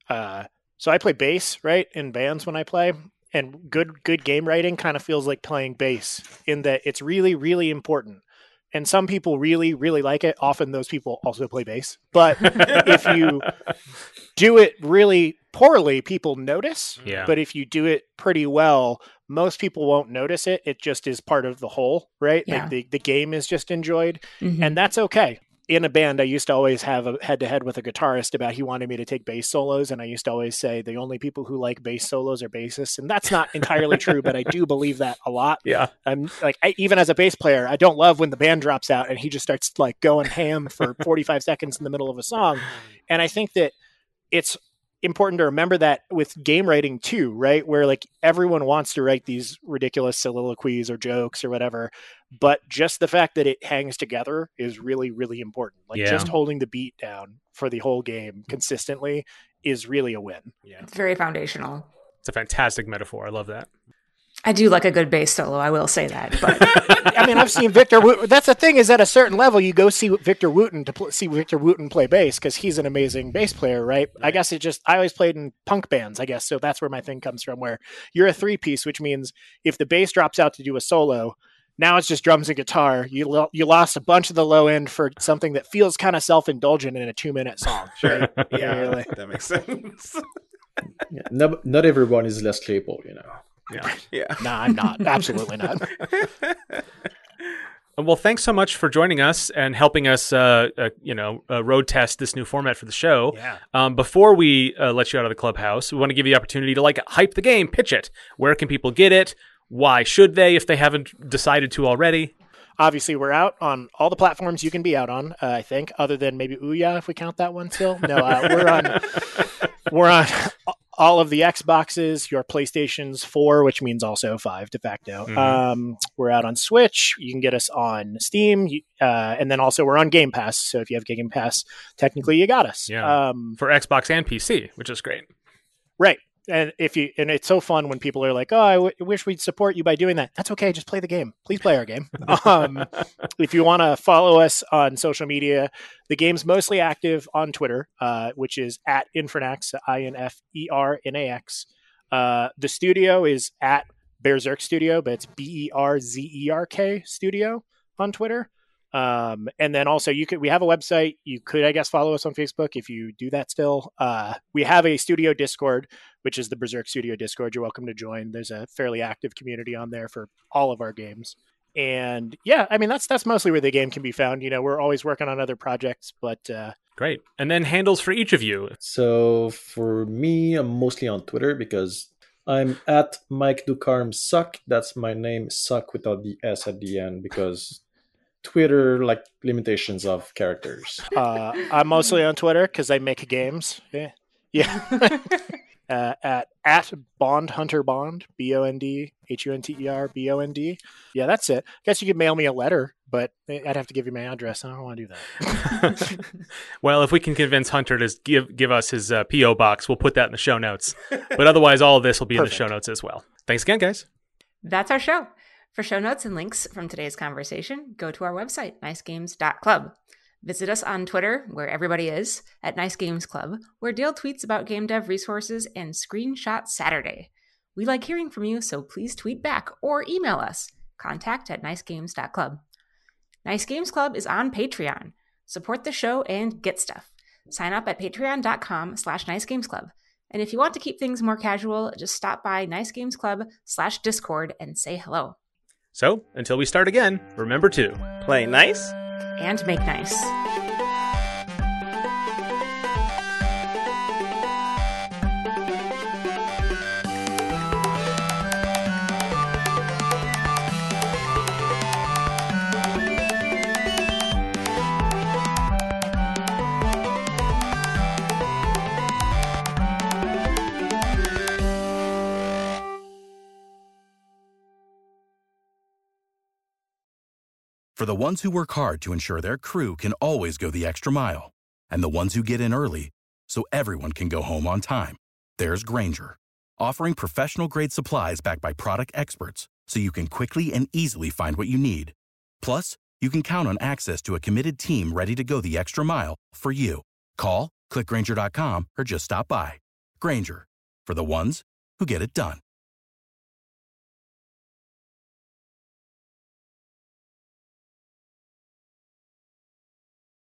so I play bass, right, in bands when I play, and good game writing kind of feels like playing bass in that it's really, really important. And some people really, really like it. Often those people also play bass. But if you do it really poorly, people notice. Yeah. But if you do it pretty well, most people won't notice it. It just is part of the whole, right? Yeah. Like the game is just enjoyed. Mhm. And that's okay. In a band, I used to always have a head-to-head with a guitarist about he wanted me to take bass solos, and I used to always say the only people who like bass solos are bassists, and that's not entirely true, but I do believe that a lot. Yeah. I'm like, even as a bass player, I don't love when the band drops out and he just starts like going ham for 45 seconds in the middle of a song, and I think that it's important to remember that with game writing too, right? Where like everyone wants to write these ridiculous soliloquies or jokes or whatever, but just the fact that it hangs together is really, really important. Like just holding the beat down for the whole game consistently is really a win. Yeah. It's very foundational. It's a fantastic metaphor. I love that. I do like a good bass solo, I will say that. But I mean, I've seen Victor Wooten. That's the thing, is at a certain level, you go see Victor Wooten to see Victor Wooten play bass because he's an amazing bass player, right? I guess I always played in punk bands, I guess. So that's where my thing comes from, where you're a 3-piece, which means if the bass drops out to do a solo, now it's just drums and guitar. You lost a bunch of the low end for something that feels kind of self-indulgent in a 2-minute song. Sure. Right? Yeah, Really. that makes sense. Yeah, not everyone is Les Claypool, Yeah. No, I'm not. Absolutely not. Well, thanks so much for joining us and helping us, road test this new format for the show. Yeah. Before we let you out of the clubhouse, we want to give you the opportunity to hype the game, pitch it. Where can people get it? Why should they if they haven't decided to already? Obviously, we're out on all the platforms you can be out on, I think, other than maybe Ouya, if we count that one still. No, we're on all of the Xboxes, your PlayStations 4, which means also 5 de facto. Mm-hmm. We're out on Switch. You can get us on Steam. And then also we're on Game Pass. So if you have Game Pass, technically you got us. Yeah. For Xbox and PC, which is great. Right. And it's so fun when people are like, "Oh, I wish we'd support you by doing that." That's okay. Just play the game. Please play our game. If you want to follow us on social media, the game's mostly active on Twitter, which is at Infernax, INFERNAX. The studio is at Berzerk Studio, but it's BERZERK Studio on Twitter. And then also we have a website. You could, I guess, follow us on Facebook if you do that still. We have a studio Discord, which is the Berserk Studio Discord. You're welcome to join. There's a fairly active community on there for all of our games. And yeah, I mean, that's mostly where the game can be found. We're always working on other projects, but great. And then handles for each of you. So for me, I'm mostly on Twitter because I'm at Mike Ducarme Suck. That's my name, Suck without the S at the end, because Twitter, limitations of characters. I'm mostly on Twitter because I make games. Yeah. At Bond Hunter Bond, BondHunterbond. Yeah, that's it. Guess you could mail me a letter, but I'd have to give you my address. I don't want to do that. Well, if we can convince Hunter to give us his P.O. box, we'll put that in the show notes. But otherwise, all of this will be in the show notes as well. Thanks again, guys. That's our show. For show notes and links from today's conversation, go to our website, nicegames.club. Visit us on Twitter, where everybody is, at Nice Games Club, where Dale tweets about game dev resources and Screenshot Saturday. We like hearing from you, so please tweet back or email us, contact@nicegames.club. Nice Games Club is on Patreon. Support the show and get stuff. Sign up at patreon.com/nicegamesclub. And if you want to keep things more casual, just stop by Nice Games Club/Discord and say hello. So, until we start again, remember to play nice and make nice. For the ones who work hard to ensure their crew can always go the extra mile, and the ones who get in early so everyone can go home on time, there's Grainger, offering professional-grade supplies backed by product experts so you can quickly and easily find what you need. Plus, you can count on access to a committed team ready to go the extra mile for you. Call, click Grainger.com, or just stop by. Grainger, for the ones who get it done.